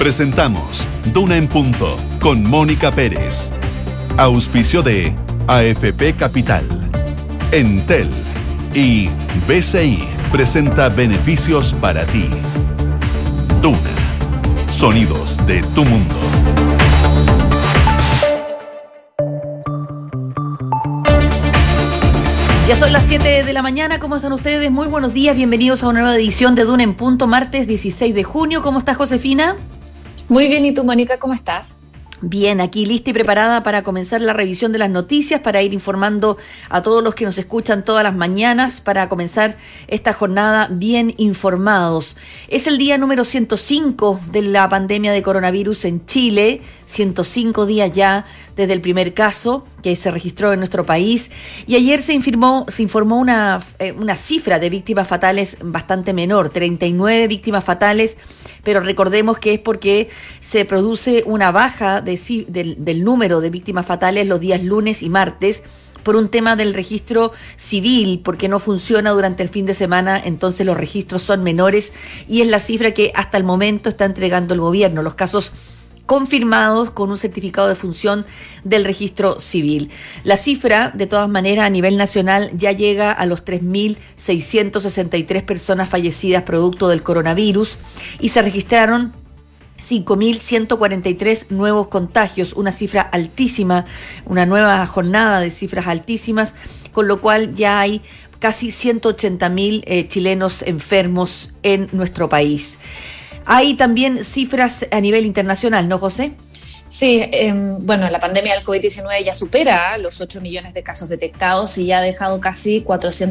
Presentamos Duna en Punto con Mónica Pérez. Auspicio de AFP Capital, Entel y BCI presenta beneficios para ti. Duna, sonidos de tu mundo. Ya son las 7 de la mañana, ¿cómo están ustedes? Muy buenos días, bienvenidos a una nueva edición de Duna en Punto, martes 16 de junio. ¿Cómo estás, Josefina? Muy bien, ¿y tú, Mónica, cómo estás? Bien, aquí lista y preparada para comenzar la revisión de las noticias, para ir informando a todos los que nos escuchan todas las mañanas, para comenzar esta jornada bien informados. Es el día número 105 de la pandemia de coronavirus en Chile, 105 días ya desde el primer caso que se registró en nuestro país, y ayer se informó una cifra de víctimas fatales bastante menor, 39 víctimas fatales, pero recordemos que es porque se produce una baja del número de víctimas fatales los días lunes y martes por un tema del registro civil, porque no funciona durante el fin de semana, entonces los registros son menores y es la cifra que hasta el momento está entregando el gobierno, los casos confirmados con un certificado de función del registro civil. La cifra, de todas maneras, a nivel nacional ya llega a los 3.663 personas fallecidas producto del coronavirus y se registraron 5.143 nuevos contagios, una cifra altísima, una nueva jornada de cifras altísimas, con lo cual ya hay casi 180.000 chilenos enfermos en nuestro país. Hay también cifras a nivel internacional, ¿no, José? Sí, bueno, la pandemia del COVID-19 ya supera los 8 millones de casos detectados y ya ha dejado casi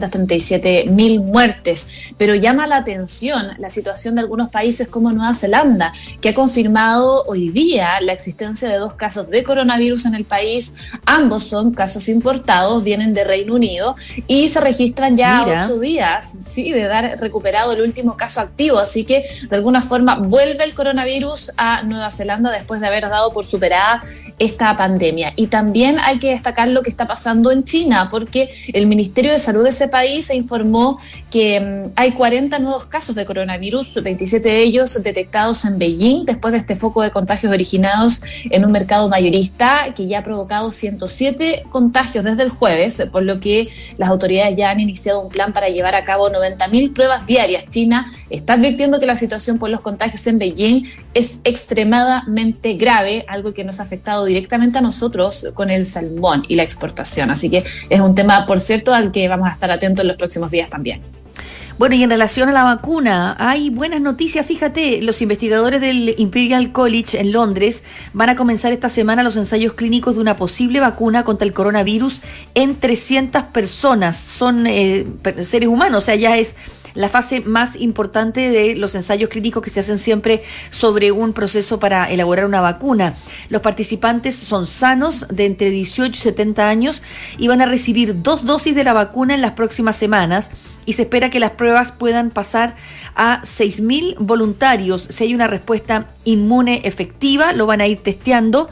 437.000 muertes, pero llama la atención la situación de algunos países como Nueva Zelanda, que ha confirmado hoy día la existencia de 2 casos de coronavirus en el país. Ambos son casos importados, vienen de Reino Unido y se registran ya 8 días, sí, de dar recuperado el último caso activo, así que de alguna forma vuelve el coronavirus a Nueva Zelanda después de haber dado por superada esta pandemia. Y también hay que destacar lo que está pasando en China, porque el Ministerio de Salud de ese país informó que hay 40 nuevos casos de coronavirus, 27 de ellos detectados en Beijing, después de este foco de contagios originados en un mercado mayorista que ya ha provocado 107 contagios desde el jueves, por lo que las autoridades ya han iniciado un plan para llevar a cabo 90.000 pruebas diarias. China está advirtiendo que la situación por los contagios en Beijing es extremadamente grave, algo que nos ha afectado directamente a nosotros con el salmón y la exportación. Así que es un tema, por cierto, al que vamos a estar atentos en los próximos días también. Bueno, y en relación a la vacuna, hay buenas noticias. Fíjate, los investigadores del Imperial College en Londres van a comenzar esta semana los ensayos clínicos de una posible vacuna contra el coronavirus en 300 personas. Son seres humanos, o sea, ya es la fase más importante de los ensayos clínicos que se hacen siempre sobre un proceso para elaborar una vacuna. Los participantes son sanos, de entre 18 y 70 años, y van a recibir 2 dosis de la vacuna en las próximas semanas, y se espera que las pruebas puedan pasar a 6.000 voluntarios. Si hay una respuesta inmune efectiva, lo van a ir testeando,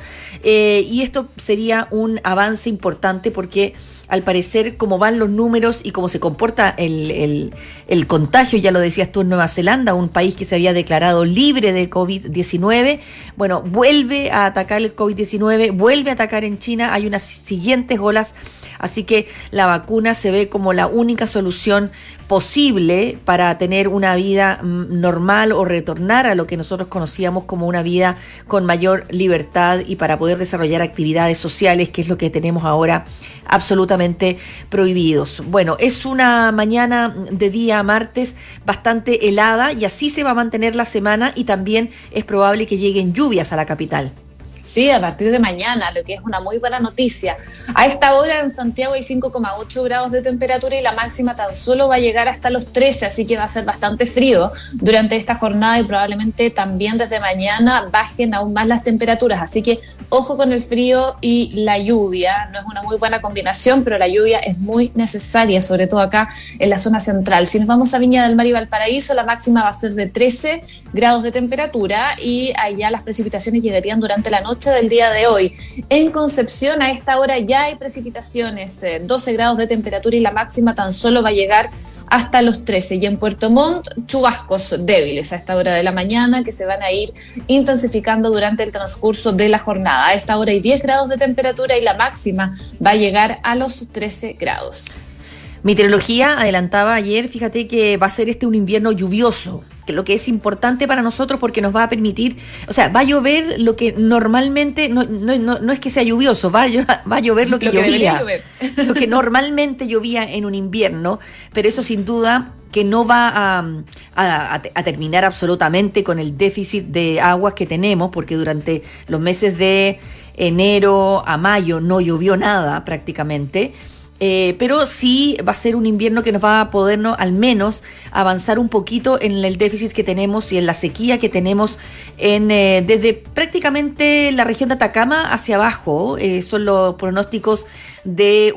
y esto sería un avance importante porque al parecer, como van los números y cómo se comporta el contagio, ya lo decías tú, en Nueva Zelanda, un país que se había declarado libre de COVID-19, bueno, vuelve a atacar el COVID-19, vuelve a atacar en China, hay unas siguientes olas, así que la vacuna se ve como la única solución posible para tener una vida normal o retornar a lo que nosotros conocíamos como una vida con mayor libertad y para poder desarrollar actividades sociales, que es lo que tenemos ahora absolutamente prohibidos. Bueno, es una mañana de día martes bastante helada y así se va a mantener la semana y también es probable que lleguen lluvias a la capital. Sí, a partir de mañana, lo que es una muy buena noticia. A esta hora en Santiago hay 5,8 grados de temperatura y la máxima tan solo va a llegar hasta los 13, así que va a ser bastante frío durante esta jornada y probablemente también desde mañana bajen aún más las temperaturas. Así que ojo con el frío y la lluvia. No es una muy buena combinación, pero la lluvia es muy necesaria, sobre todo acá en la zona central. Si nos vamos a Viña del Mar y Valparaíso, la máxima va a ser de 13 grados de temperatura y allá las precipitaciones llegarían durante la noche noche del día de hoy. En Concepción a esta hora ya hay precipitaciones, 12 grados de temperatura y la máxima tan solo va a llegar hasta los 13. Y en Puerto Montt, chubascos débiles a esta hora de la mañana que se van a ir intensificando durante el transcurso de la jornada. A esta hora hay 10 grados de temperatura y la máxima va a llegar a los 13 grados. Meteorología adelantaba ayer, fíjate que va a ser un invierno lluvioso, que lo que es importante para nosotros porque nos va a permitir, o sea, va a llover lo que normalmente, no es que sea lluvioso, va a llover lo que llovía, lo que normalmente llovía en un invierno, pero eso sin duda que no va a terminar absolutamente con el déficit de aguas que tenemos, porque durante los meses de enero a mayo no llovió nada prácticamente. Pero sí va a ser un invierno que nos va a podernos al menos avanzar un poquito en el déficit que tenemos y en la sequía que tenemos desde prácticamente la región de Atacama hacia abajo. Son los pronósticos de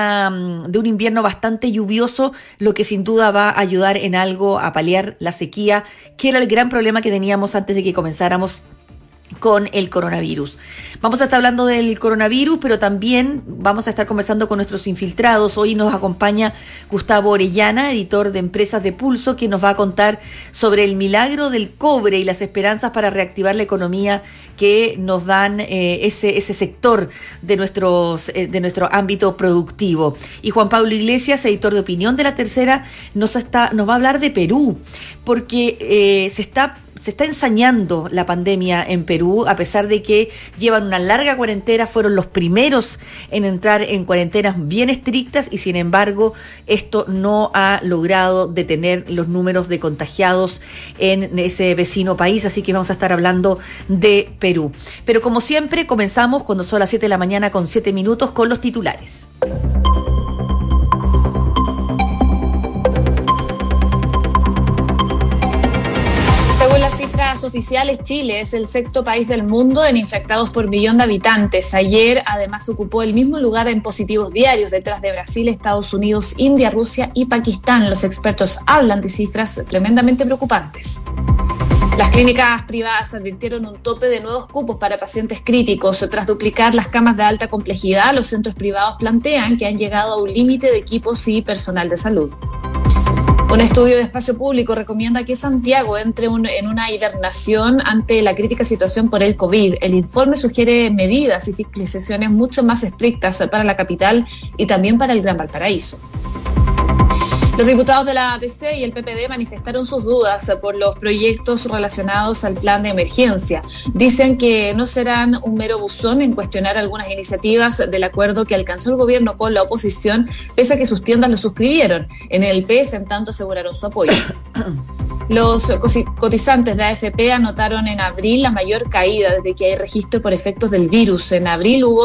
un invierno bastante lluvioso, lo que sin duda va a ayudar en algo a paliar la sequía, que era el gran problema que teníamos antes de que comenzáramos con el coronavirus. Vamos a estar hablando del coronavirus, pero también vamos a estar conversando con nuestros infiltrados. Hoy nos acompaña Gustavo Orellana, editor de Empresas de Pulso, que nos va a contar sobre el milagro del cobre y las esperanzas para reactivar la economía que nos dan ese sector de nuestro ámbito productivo. Y Juan Pablo Iglesias, editor de opinión de La Tercera, nos va a hablar de Perú, porque se está ensañando la pandemia en Perú, a pesar de que llevan una larga cuarentena, fueron los primeros en entrar en cuarentenas bien estrictas y sin embargo esto no ha logrado detener los números de contagiados en ese vecino país, así que vamos a estar hablando de Perú. Pero como siempre comenzamos cuando son las 7 de la mañana con 7 minutos con los titulares. Según las cifras oficiales, Chile es el sexto país del mundo en infectados por millón de habitantes. Ayer, además, ocupó el mismo lugar en positivos diarios, detrás de Brasil, Estados Unidos, India, Rusia y Pakistán. Los expertos hablan de cifras tremendamente preocupantes. Las clínicas privadas advirtieron un tope de nuevos cupos para pacientes críticos. Tras duplicar las camas de alta complejidad, los centros privados plantean que han llegado a un límite de equipos y personal de salud. Un estudio de Espacio Público recomienda que Santiago entre en una hibernación ante la crítica situación por el COVID. El informe sugiere medidas y fiscalizaciones mucho más estrictas para la capital y también para el Gran Valparaíso. Los diputados de la ADC y el PPD manifestaron sus dudas por los proyectos relacionados al plan de emergencia. Dicen que no serán un mero buzón en cuestionar algunas iniciativas del acuerdo que alcanzó el gobierno con la oposición, pese a que sus tiendas lo suscribieron. En el PS, en tanto, aseguraron su apoyo. Los cotizantes de AFP anotaron en abril la mayor caída desde que hay registro por efectos del virus. En abril hubo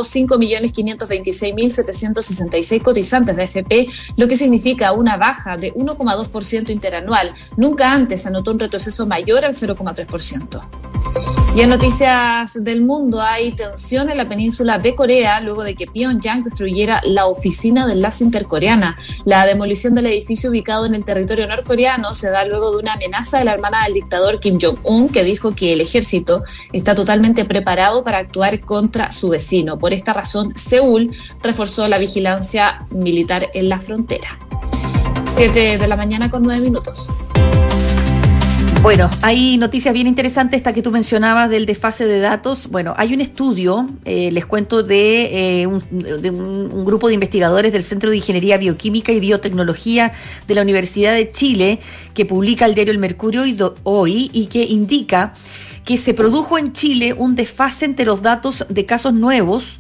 5.526.766 cotizantes de AFP, lo que significa una baja de 1,2% interanual. Nunca antes se anotó un retroceso mayor al 0,3%. Y en noticias del mundo, hay tensión en la península de Corea luego de que Pyongyang destruyera la oficina de enlace intercoreana. La demolición del edificio ubicado en el territorio norcoreano se da luego de una amenaza de la hermana del dictador Kim Jong-un, que dijo que el ejército está totalmente preparado para actuar contra su vecino. Por esta razón, Seúl reforzó la vigilancia militar en la frontera. 7 de la mañana con 9 minutos. Bueno, hay noticias bien interesantes, esta que tú mencionabas del desfase de datos. Bueno, hay un estudio, les cuento, de un grupo de investigadores del Centro de Ingeniería Bioquímica y Biotecnología de la Universidad de Chile, que publica el diario El Mercurio hoy y que indica que se produjo en Chile un desfase entre los datos de casos nuevos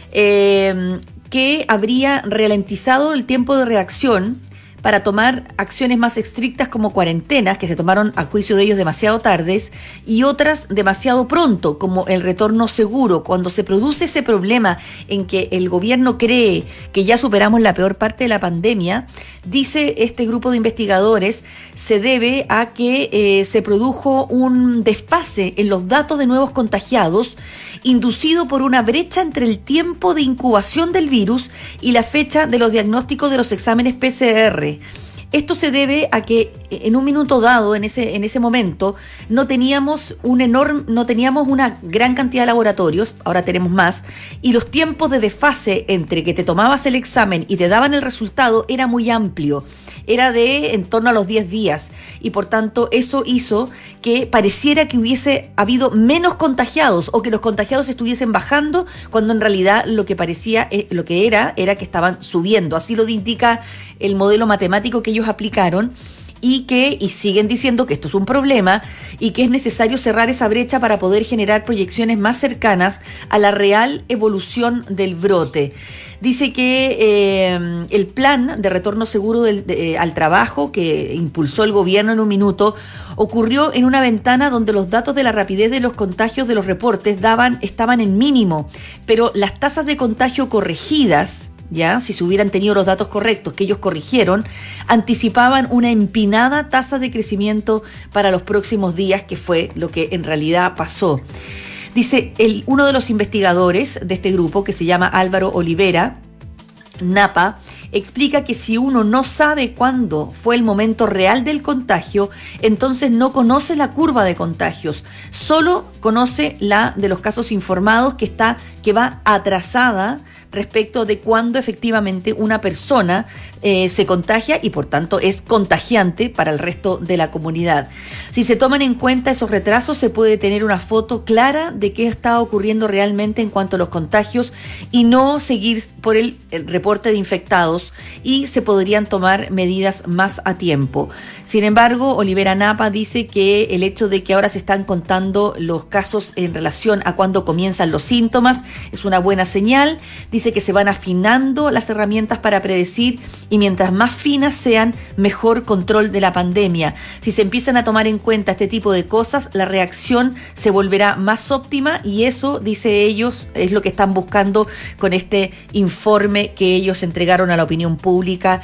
que habría ralentizado el tiempo de reacción para tomar acciones más estrictas como cuarentenas, que se tomaron a juicio de ellos demasiado tardes, y otras demasiado pronto, como el retorno seguro. Cuando se produce ese problema en que el gobierno cree que ya superamos la peor parte de la pandemia, dice este grupo de investigadores, se debe a que se produjo un desfase en los datos de nuevos contagiados, inducido por una brecha entre el tiempo de incubación del virus y la fecha de los diagnósticos de los exámenes PCR. Esto se debe a que en un minuto dado, en ese momento, no teníamos una gran cantidad de laboratorios, ahora tenemos más, y los tiempos de desfase entre que te tomabas el examen y te daban el resultado era muy amplio. Era de en torno a los 10 días y por tanto eso hizo que pareciera que hubiese habido menos contagiados o que los contagiados estuviesen bajando cuando en realidad lo que era que estaban subiendo. Así lo indica el modelo matemático que ellos aplicaron y siguen diciendo que esto es un problema y que es necesario cerrar esa brecha para poder generar proyecciones más cercanas a la real evolución del brote. Dice que el plan de retorno seguro al trabajo que impulsó el gobierno en un minuto ocurrió en una ventana donde los datos de la rapidez de los contagios de los reportes estaban en mínimo, pero las tasas de contagio corregidas, ya, si se hubieran tenido los datos correctos que ellos corrigieron, anticipaban una empinada tasa de crecimiento para los próximos días, que fue lo que en realidad pasó. Dice uno de los investigadores de este grupo, que se llama Álvaro Olivera, Napa, explica que si uno no sabe cuándo fue el momento real del contagio, entonces no conoce la curva de contagios, solo conoce la de los casos informados que va atrasada respecto de cuándo efectivamente una persona se contagia y por tanto es contagiante para el resto de la comunidad. Si se toman en cuenta esos retrasos, se puede tener una foto clara de qué está ocurriendo realmente en cuanto a los contagios y no seguir por el reporte de infectados, y se podrían tomar medidas más a tiempo. Sin embargo, Olivera Napa dice que el hecho de que ahora se están contando los casos en relación a cuándo comienzan los síntomas es una buena señal. Dice que se van afinando las herramientas para predecir y mientras más finas sean, mejor control de la pandemia. Si se empiezan a tomar en cuenta este tipo de cosas, la reacción se volverá más óptima y eso, dice ellos, es lo que están buscando con este informe que ellos entregaron a la opinión pública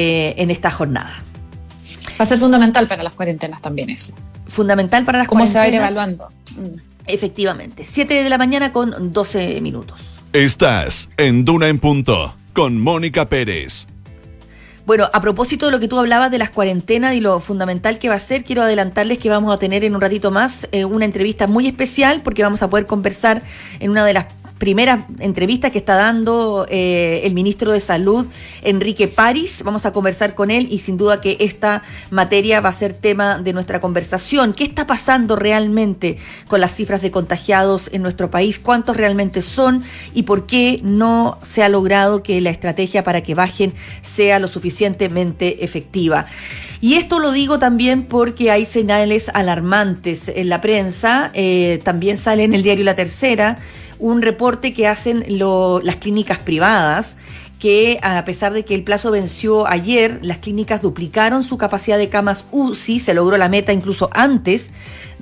en esta jornada. Va a ser fundamental para las cuarentenas también eso. Fundamental para las ¿Cómo cuarentenas. se va a ir evaluando? Efectivamente. 7 de la mañana con 12 minutos. Estás en Duna en Punto con Mónica Pérez. Bueno, a propósito de lo que tú hablabas de las cuarentenas y lo fundamental que va a ser, quiero adelantarles que vamos a tener en un ratito más una entrevista muy especial porque vamos a poder conversar en una de las primeras entrevistas que está dando el ministro de Salud, Enrique París. Vamos a conversar con él y sin duda que esta materia va a ser tema de nuestra conversación. ¿Qué está pasando realmente con las cifras de contagiados en nuestro país? ¿Cuántos realmente son? ¿Y por qué no se ha logrado que la estrategia para que bajen sea lo suficientemente efectiva? Y esto lo digo también porque hay señales alarmantes en la prensa. También sale en el diario La Tercera un reporte que hacen las clínicas privadas, que a pesar de que el plazo venció ayer, las clínicas duplicaron su capacidad de camas UCI, se logró la meta incluso antes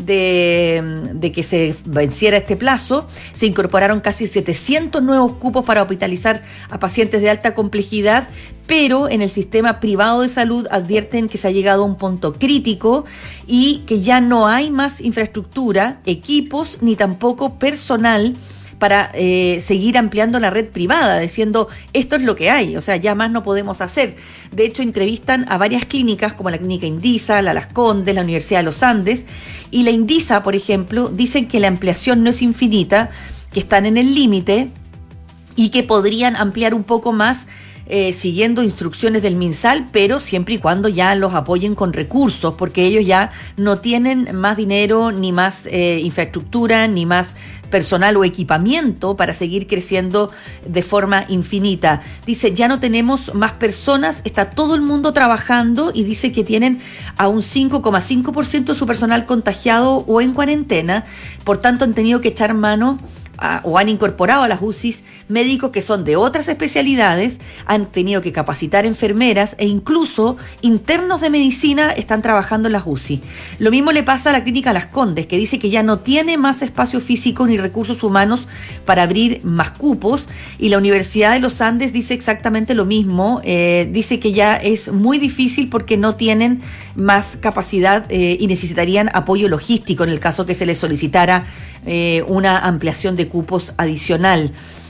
de que se venciera este plazo. Se incorporaron casi 700 nuevos cupos para hospitalizar a pacientes de alta complejidad, pero en el sistema privado de salud advierten que se ha llegado a un punto crítico y que ya no hay más infraestructura, equipos, ni tampoco personal para seguir ampliando la red privada, diciendo esto es lo que hay, o sea, ya más no podemos hacer. De hecho, entrevistan a varias clínicas como la clínica Indisa, la Las Condes, la Universidad de los Andes, y la Indisa, por ejemplo, dicen que la ampliación no es infinita, que están en el límite y que podrían ampliar un poco más siguiendo instrucciones del MinSal, pero siempre y cuando ya los apoyen con recursos, porque ellos ya no tienen más dinero, ni más infraestructura, ni más personal o equipamiento para seguir creciendo de forma infinita. Dice, ya no tenemos más personas, está todo el mundo trabajando y dice que tienen a un 5,5% de su personal contagiado o en cuarentena, por tanto han tenido que echar mano o han incorporado a las UCIs médicos que son de otras especialidades, han tenido que capacitar enfermeras e incluso internos de medicina están trabajando en las UCI. Lo mismo le pasa a la clínica Las Condes, que dice que ya no tiene más espacio físico ni recursos humanos para abrir más cupos, y la Universidad de los Andes dice exactamente lo mismo, dice que ya es muy difícil porque no tienen más capacidad y necesitarían apoyo logístico en el caso que se les solicitara una ampliación de cupos adicional.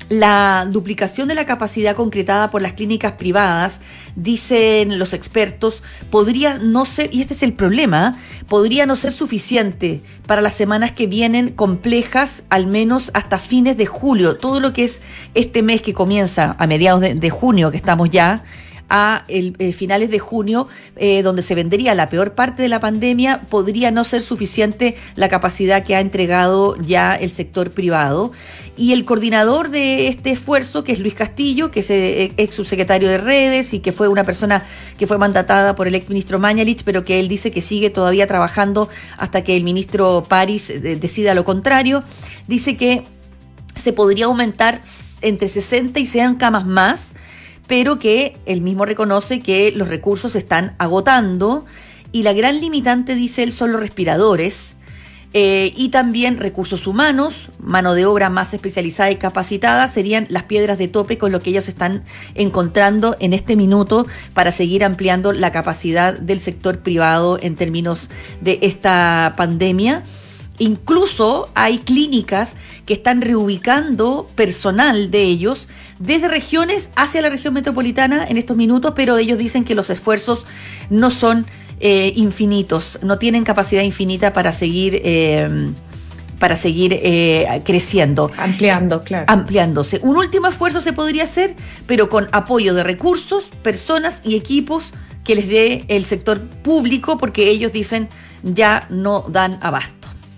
La duplicación de la capacidad concretada por las clínicas privadas, dicen los expertos, podría no ser, y este es el problema, podría no ser suficiente para las semanas que vienen complejas, al menos hasta fines de julio. Todo lo que es este mes que comienza a mediados de junio, que estamos ya, a finales de junio, donde se vendería la peor parte de la pandemia, podría no ser suficiente la capacidad que ha entregado ya el sector privado. Y el coordinador de este esfuerzo, que es Luis Castillo, que es ex subsecretario de Redes y que fue una persona que fue mandatada por el ex ministro Mañalich, pero que él dice que sigue todavía trabajando hasta que el ministro París decida lo contrario, dice que se podría aumentar entre 60 y 100 camas más, pero que él mismo reconoce que los recursos se están agotando y la gran limitante, dice él, son los respiradores y también recursos humanos, mano de obra más especializada y capacitada serían las piedras de tope con lo que ellos están encontrando en este minuto para seguir ampliando la capacidad del sector privado en términos de esta pandemia. Incluso hay clínicas que están reubicando personal de ellos desde regiones hacia la región metropolitana en estos minutos, pero ellos dicen que los esfuerzos no son infinitos, no tienen capacidad infinita para seguir creciendo. Ampliando, claro. Ampliándose. Un último esfuerzo se podría hacer, pero con apoyo de recursos, personas y equipos que les dé el sector público, porque ellos dicen ya no dan abasto.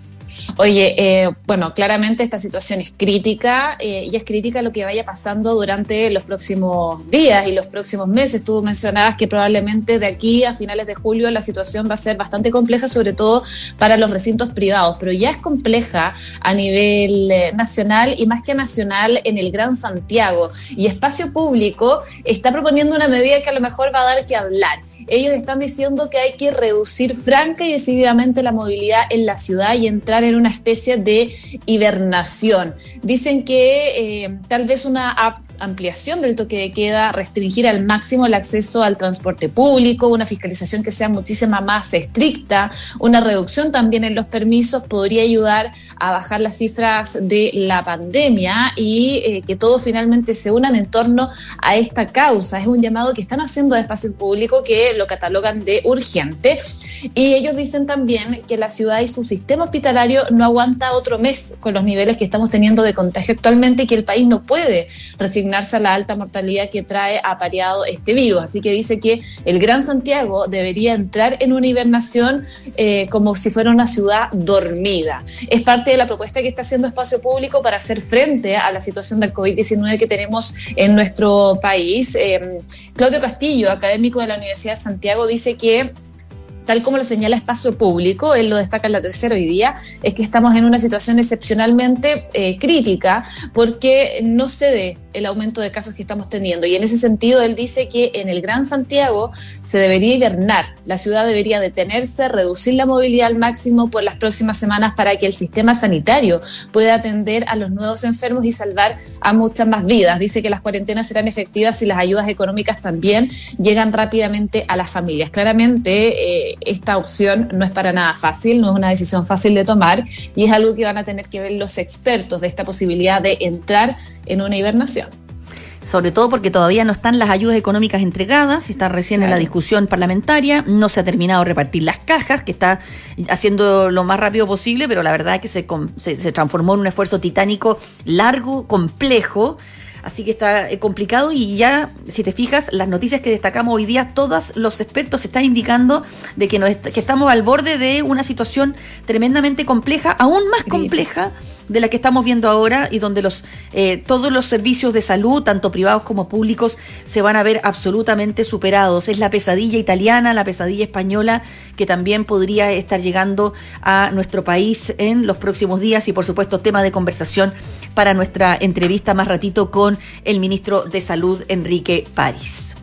Oye, bueno, claramente esta situación es crítica y es crítica lo que vaya pasando durante los próximos días y los próximos meses. Tú mencionabas que probablemente de aquí a finales de julio la situación va a ser bastante compleja, sobre todo para los recintos privados, pero ya es compleja a nivel nacional y más que nacional en el Gran Santiago. Y Espacio Público está proponiendo una medida que a lo mejor va a dar que hablar. Ellos están diciendo que hay que reducir franca y decididamente la movilidad en la ciudad y entrar en una especie de hibernación. Dicen que tal vez una ampliación del toque de queda, restringir al máximo el acceso al transporte público, una fiscalización que sea muchísima más estricta, una reducción también en los permisos podría ayudar a bajar las cifras de la pandemia y que todos finalmente se unan en torno a esta causa. Es un llamado que están haciendo de Espacio Público, que lo catalogan de urgente, y ellos dicen también que la ciudad y su sistema hospitalario no aguanta otro mes con los niveles que estamos teniendo de contagio actualmente y que el país no puede resignarse a la alta mortalidad que trae apareado este virus. Así que dice que el Gran Santiago debería entrar en una hibernación como si fuera una ciudad dormida. Es parte de la propuesta que está haciendo Espacio Público para hacer frente a la situación del COVID-19 que tenemos en nuestro país. Claudio Castillo, académico de la Universidad de Santiago, dice que tal como lo señala Espacio Público, él lo destaca en La Tercera hoy día, es que estamos en una situación excepcionalmente crítica porque no se dé el aumento de casos que estamos teniendo. Y en ese sentido, él dice que en el Gran Santiago se debería hibernar. La ciudad debería detenerse, reducir la movilidad al máximo por las próximas semanas para que el sistema sanitario pueda atender a los nuevos enfermos y salvar a muchas más vidas. Dice que las cuarentenas serán efectivas si las ayudas económicas también llegan rápidamente a las familias. Claramente, esta opción no es para nada fácil, no es una decisión fácil de tomar y es algo que van a tener que ver los expertos de esta posibilidad de entrar en una hibernación. Sobre todo porque todavía no están las ayudas económicas entregadas, está recién en la discusión parlamentaria, no se ha terminado de repartir las cajas, que está haciendo lo más rápido posible, pero la verdad es que se transformó en un esfuerzo titánico, largo, complejo. Así que está complicado y ya, si te fijas, las noticias que destacamos hoy día, todos los expertos están indicando de que estamos al borde de una situación tremendamente compleja, aún más compleja de la que estamos viendo ahora y donde todos los servicios de salud, tanto privados como públicos, se van a ver absolutamente superados. Es la pesadilla italiana, la pesadilla española, que también podría estar llegando a nuestro país en los próximos días y, por supuesto, tema de conversación para nuestra entrevista más ratito con el ministro de Salud, Enrique París.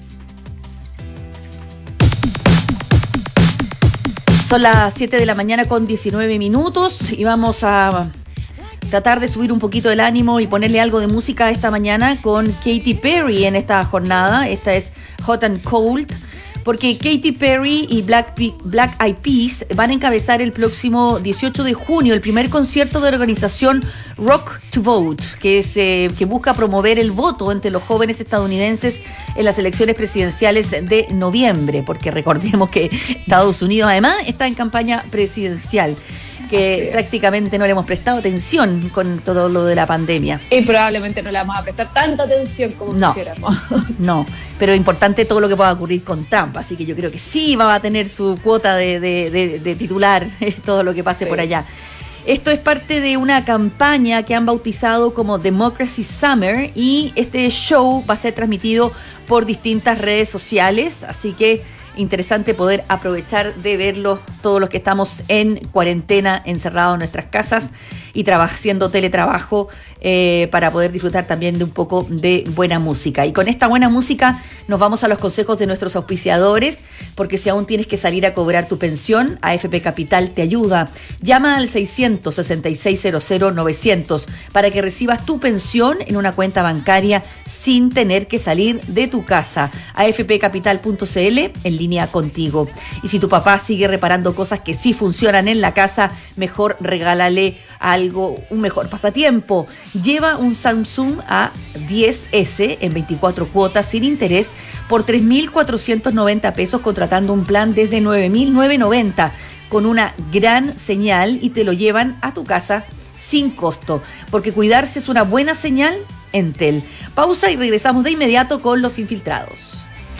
Son las 7 de la mañana con 19 minutos y vamos a tratar de subir un poquito el ánimo y ponerle algo de música esta mañana con Katy Perry en esta jornada. Esta es Hot and Cold, porque Katy Perry y Black Eyed Peas van a encabezar el próximo 18 de junio el primer concierto de la organización Rock to Vote, que busca promover el voto entre los jóvenes estadounidenses en las elecciones presidenciales de noviembre, porque recordemos que Estados Unidos además está en campaña presidencial, que prácticamente no le hemos prestado atención con todo lo de la pandemia. Y probablemente no le vamos a prestar tanta atención como quisiéramos. No, pero es importante todo lo que pueda ocurrir con Trump, así que yo creo que sí va a tener su cuota de titular todo lo que pase por allá. Esto es parte de una campaña que han bautizado como Democracy Summer, y este show va a ser transmitido por distintas redes sociales, así que interesante poder aprovechar de verlo todos los que estamos en cuarentena, encerrados en nuestras casas y haciendo teletrabajo, para poder disfrutar también de un poco de buena música. Y con esta buena música nos vamos a los consejos de nuestros auspiciadores, porque si aún tienes que salir a cobrar tu pensión, AFP Capital te ayuda. Llama al 600-6600-900 para que recibas tu pensión en una cuenta bancaria sin tener que salir de tu casa. afpcapital.cl, en línea contigo. Y si tu papá sigue reparando cosas que sí funcionan en la casa, mejor regálale algo, un mejor pasatiempo. Lleva un Samsung A10S en 24 cuotas sin interés por 3.490 pesos, contratando un plan desde 9.990 con una gran señal, y te lo llevan a tu casa sin costo, porque cuidarse es una buena señal. Entel. Pausa y regresamos de inmediato con Los Infiltrados.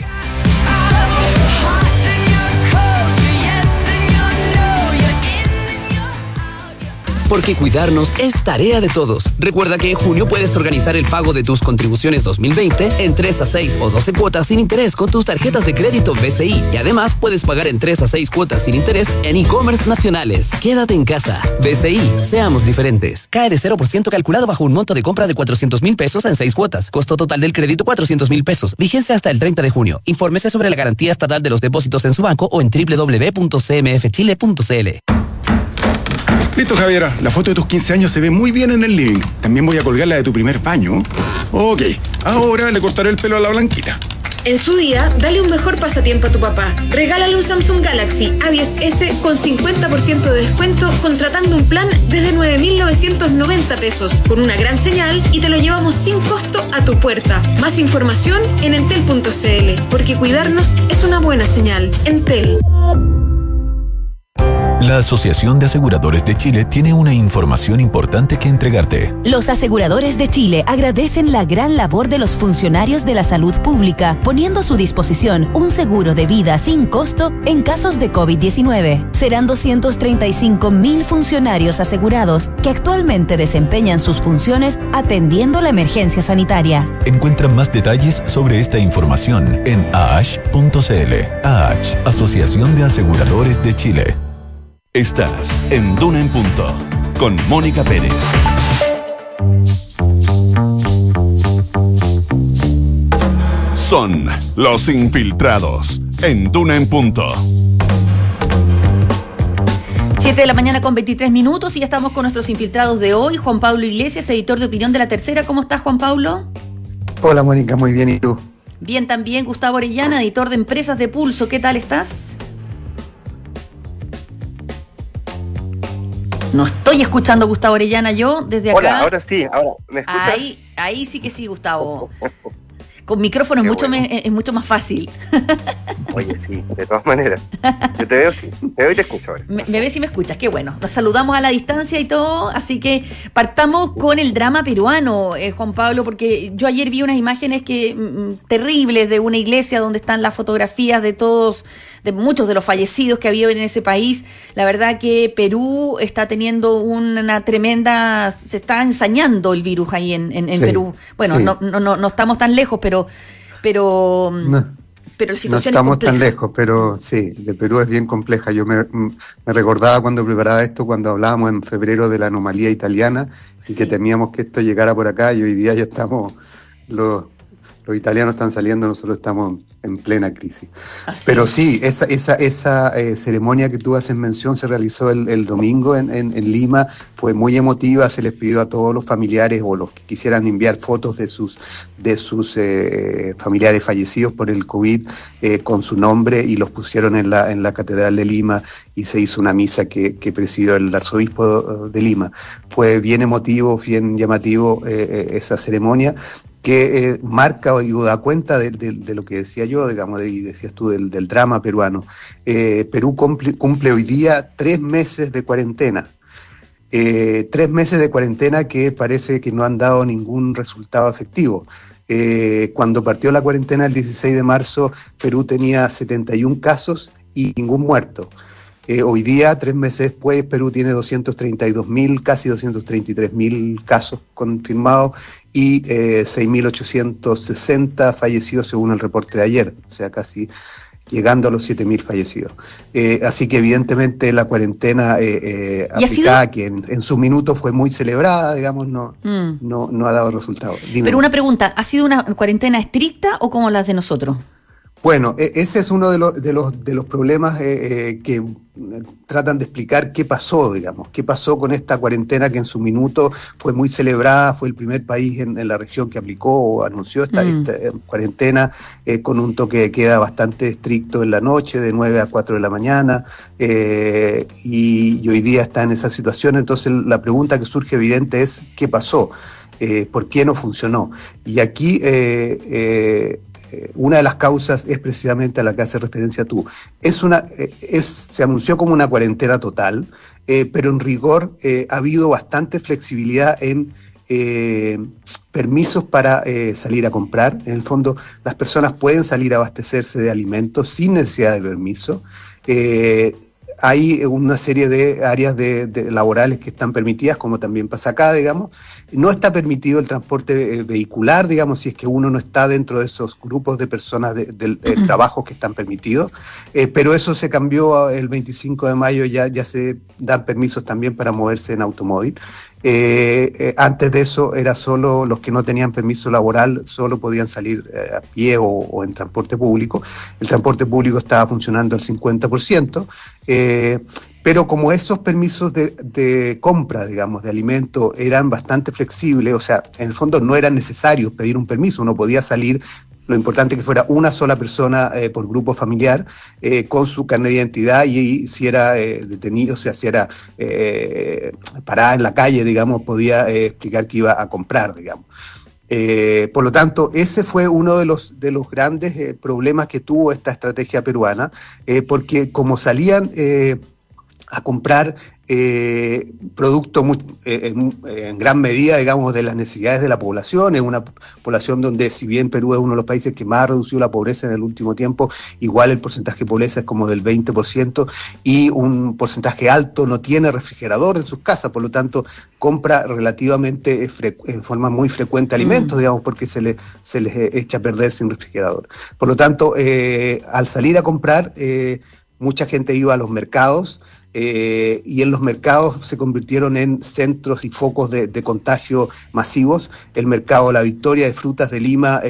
Porque cuidarnos es tarea de todos. Recuerda que en junio puedes organizar el pago de tus contribuciones 2020 en 3 a 6 o 12 cuotas sin interés con tus tarjetas de crédito BCI. Y además puedes pagar en 3 a 6 cuotas sin interés en e-commerce nacionales. Quédate en casa. BCI, seamos diferentes. Cae de 0% calculado bajo un monto de compra de 400,000 pesos en 6 cuotas. Costo total del crédito 400,000 pesos. Vigencia hasta el 30 de junio. Infórmese sobre la garantía estatal de los depósitos en su banco o en www.cmfchile.cl. Listo, Javiera. La foto de tus 15 años se ve muy bien en el living. También voy a colgar la de tu primer baño. Ok, ahora le cortaré el pelo a la Blanquita. En su día, dale un mejor pasatiempo a tu papá. Regálale un Samsung Galaxy A10S con 50% de descuento, contratando un plan desde 9.990 pesos, con una gran señal, y te lo llevamos sin costo a tu puerta. Más información en entel.cl, porque cuidarnos es una buena señal. Entel. La Asociación de Aseguradores de Chile tiene una información importante que entregarte. Los aseguradores de Chile agradecen la gran labor de los funcionarios de la salud pública, poniendo a su disposición un seguro de vida sin costo en casos de COVID-19. Serán 235,000 funcionarios asegurados que actualmente desempeñan sus funciones atendiendo la emergencia sanitaria. Encuentra más detalles sobre esta información en AASH.cl. AASH, Asociación de Aseguradores de Chile. Estás en Duna en Punto, con Mónica Pérez. Son Los Infiltrados, en Duna en Punto. 7 de la mañana con 23 minutos y ya estamos con nuestros infiltrados de hoy. Juan Pablo Iglesias, editor de opinión de La Tercera. ¿Cómo estás, Juan Pablo? Hola, Mónica, muy bien. ¿Y tú? Bien, también. Gustavo Orellana, editor de Empresas de Pulso. ¿Qué tal estás? No estoy escuchando a Gustavo Orellana yo desde acá. Hola, ahora sí, ahora ¿me escuchas? Ahí sí que sí, Gustavo. Con micrófono es mucho más fácil. Oye, sí, de todas maneras. Yo te veo, sí. Te veo y te escucho ahora. Me ves y me escuchas, qué bueno. Nos saludamos a la distancia y todo, así que partamos con el drama peruano, Juan Pablo, porque yo ayer vi unas imágenes terribles de una iglesia donde están las fotografías de muchos de los fallecidos que había en ese país. La verdad que Perú está teniendo una tremenda, se está ensañando el virus ahí en sí, Perú. Bueno, sí. No estamos tan lejos, pero la situación no estamos tan lejos, pero sí, de Perú es bien compleja. Yo me recordaba cuando preparaba esto, cuando hablábamos en febrero de la anomalía italiana y que temíamos que esto llegara por acá, y hoy día ya estamos, los italianos están saliendo, nosotros estamos en plena crisis. Así Pero es. sí, esa ceremonia que tú haces mención se realizó el domingo en Lima, fue muy emotiva, se les pidió a todos los familiares o los que quisieran enviar fotos de sus familiares fallecidos por el COVID con su nombre y los pusieron en la Catedral de Lima y se hizo una misa que presidió el arzobispo de Lima. Fue bien emotivo, bien llamativo esa ceremonia, que marca y da cuenta de lo que decía yo, digamos, y decías tú, del drama peruano. Perú cumple hoy día 3 meses de cuarentena. 3 meses de cuarentena que parece que no han dado ningún resultado efectivo. Cuando partió la cuarentena el 16 de marzo, Perú tenía 71 casos y ningún muerto. Hoy día, 3 meses después, Perú tiene 232.000, casi 233.000 casos confirmados y 6.860 fallecidos según el reporte de ayer, o sea, casi llegando a los 7.000 fallecidos. Así que evidentemente la cuarentena aplicada, que en su minuto fue muy celebrada, digamos, no ha dado resultados. Dime. Pero una pregunta, ¿ha sido una cuarentena estricta o como las de nosotros? Bueno, ese es uno de los problemas que tratan de explicar qué pasó, digamos, qué pasó con esta cuarentena que en su minuto fue muy celebrada, fue el primer país en la región que aplicó o anunció esta cuarentena con un toque de queda bastante estricto en la noche, de 9 a 4 de la mañana, y hoy día está en esa situación. Entonces la pregunta que surge evidente es ¿qué pasó? ¿Por qué no funcionó? Y aquí una de las causas es precisamente a la que hace referencia tú. Se anunció como una cuarentena total, pero en rigor ha habido bastante flexibilidad en permisos para salir a comprar. En el fondo, las personas pueden salir a abastecerse de alimentos sin necesidad de permiso. Hay una serie de áreas laborales que están permitidas, como también pasa acá, digamos. No está permitido el transporte vehicular, digamos, si es que uno no está dentro de esos grupos de personas de trabajos que están permitidos. Pero eso se cambió el 25 de mayo, ya se dan permisos también para moverse en automóvil. Antes de eso era solo los que no tenían permiso laboral, solo podían salir a pie o en transporte público. El transporte público estaba funcionando al 50%, pero como esos permisos de compra, digamos, de alimento eran bastante flexibles, o sea, en el fondo no era necesario pedir un permiso, uno podía salir. Lo importante es que fuera una sola persona por grupo familiar con su carnet de identidad y si era detenido, o sea, si era parada en la calle, digamos, podía explicar que iba a comprar, digamos. Por lo tanto, ese fue uno de los grandes problemas que tuvo esta estrategia peruana, porque como salían a comprar producto en gran medida, digamos, de las necesidades de la población. Es una población donde, si bien Perú es uno de los países que más ha reducido la pobreza en el último tiempo, igual el porcentaje de pobreza es como del 20% y un porcentaje alto no tiene refrigerador en sus casas, por lo tanto compra relativamente en forma muy frecuente alimentos, digamos, porque se les echa a perder sin refrigerador. Por lo tanto, al salir a comprar, mucha gente iba a los mercados, y en los mercados se convirtieron en centros y focos de contagio masivos. El mercado La Victoria de frutas de Lima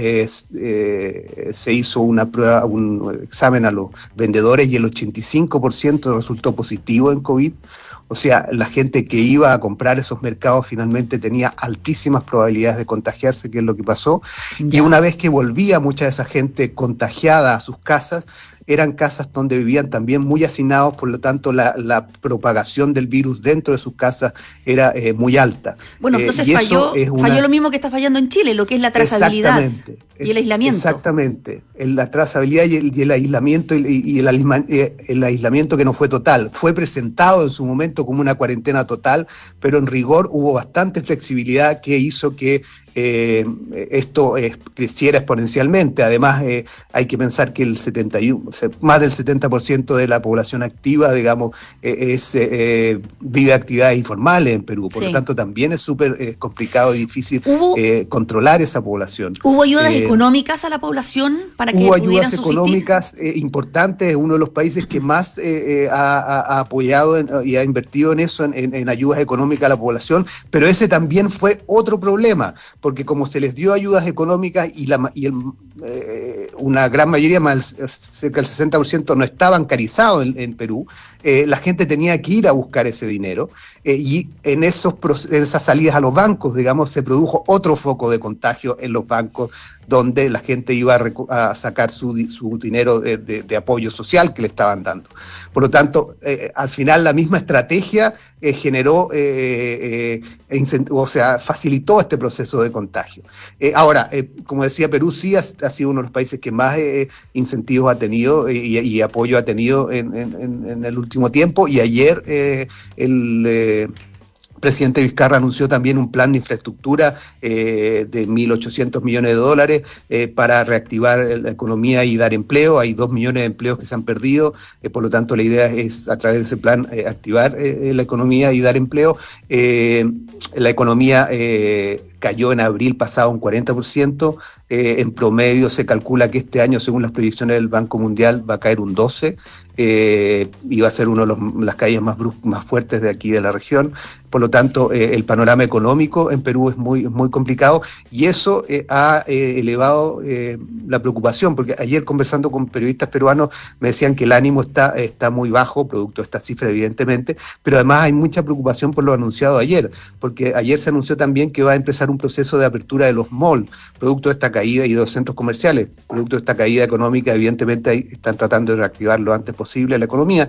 se hizo una prueba, un examen a los vendedores y el 85% resultó positivo en COVID. O sea, la gente que iba a comprar esos mercados finalmente tenía altísimas probabilidades de contagiarse, que es lo que pasó. Y una vez que volvía mucha de esa gente contagiada a sus casas, eran casas donde vivían también muy hacinados, por lo tanto la propagación del virus dentro de sus casas era muy alta. Bueno, entonces falló lo mismo que está fallando en Chile, lo que es la trazabilidad y el aislamiento. Exactamente, la trazabilidad y el aislamiento y el aislamiento que no fue total. Fue presentado en su momento como una cuarentena total, pero en rigor hubo bastante flexibilidad que hizo que esto creciera exponencialmente. Además, hay que pensar que más del 70% de la población activa, digamos, vive actividades informales en Perú. Por lo tanto, también es súper complicado y difícil controlar esa población. ¿Hubo ayudas económicas a la población para que hubo pudieran ayudas subsistir? Económicas importantes. Es uno de los países que más ha apoyado y ha invertido en eso, en ayudas económicas a la población, pero ese también fue otro problema, porque como se les dio ayudas económicas una gran mayoría, cerca del 60%, no está bancarizado en Perú, la gente tenía que ir a buscar ese dinero, y en esas salidas a los bancos, digamos, se produjo otro foco de contagio en los bancos, donde la gente iba a sacar su dinero de apoyo social que le estaban dando. Por lo tanto, al final la misma estrategia generó, facilitó este proceso de contagio. Ahora, como decía, Perú sí ha sido uno de los países que más incentivos ha tenido y apoyo ha tenido en el último tiempo, y ayer el presidente Vizcarra anunció también un plan de infraestructura de 1.800 millones de dólares para reactivar la economía y dar empleo. Hay 2 millones de empleos que se han perdido, por lo tanto la idea es, a través de ese plan, activar la economía y dar empleo. La economía cayó en abril pasado un 40%, en promedio se calcula que este año, según las proyecciones del Banco Mundial, va a caer un 12%, y va a ser una de las caídas más fuertes de aquí de la región. Por lo tanto, el panorama económico en Perú es muy complicado, y eso ha elevado la preocupación, porque ayer, conversando con periodistas peruanos, me decían que el ánimo está muy bajo, producto de esta cifra, evidentemente, pero además hay mucha preocupación por lo anunciado ayer, porque ayer se anunció también que va a empezar un proceso de apertura de los malls, producto de esta caída, y de los centros comerciales, producto de esta caída económica. Evidentemente están tratando de reactivar lo antes posible la economía,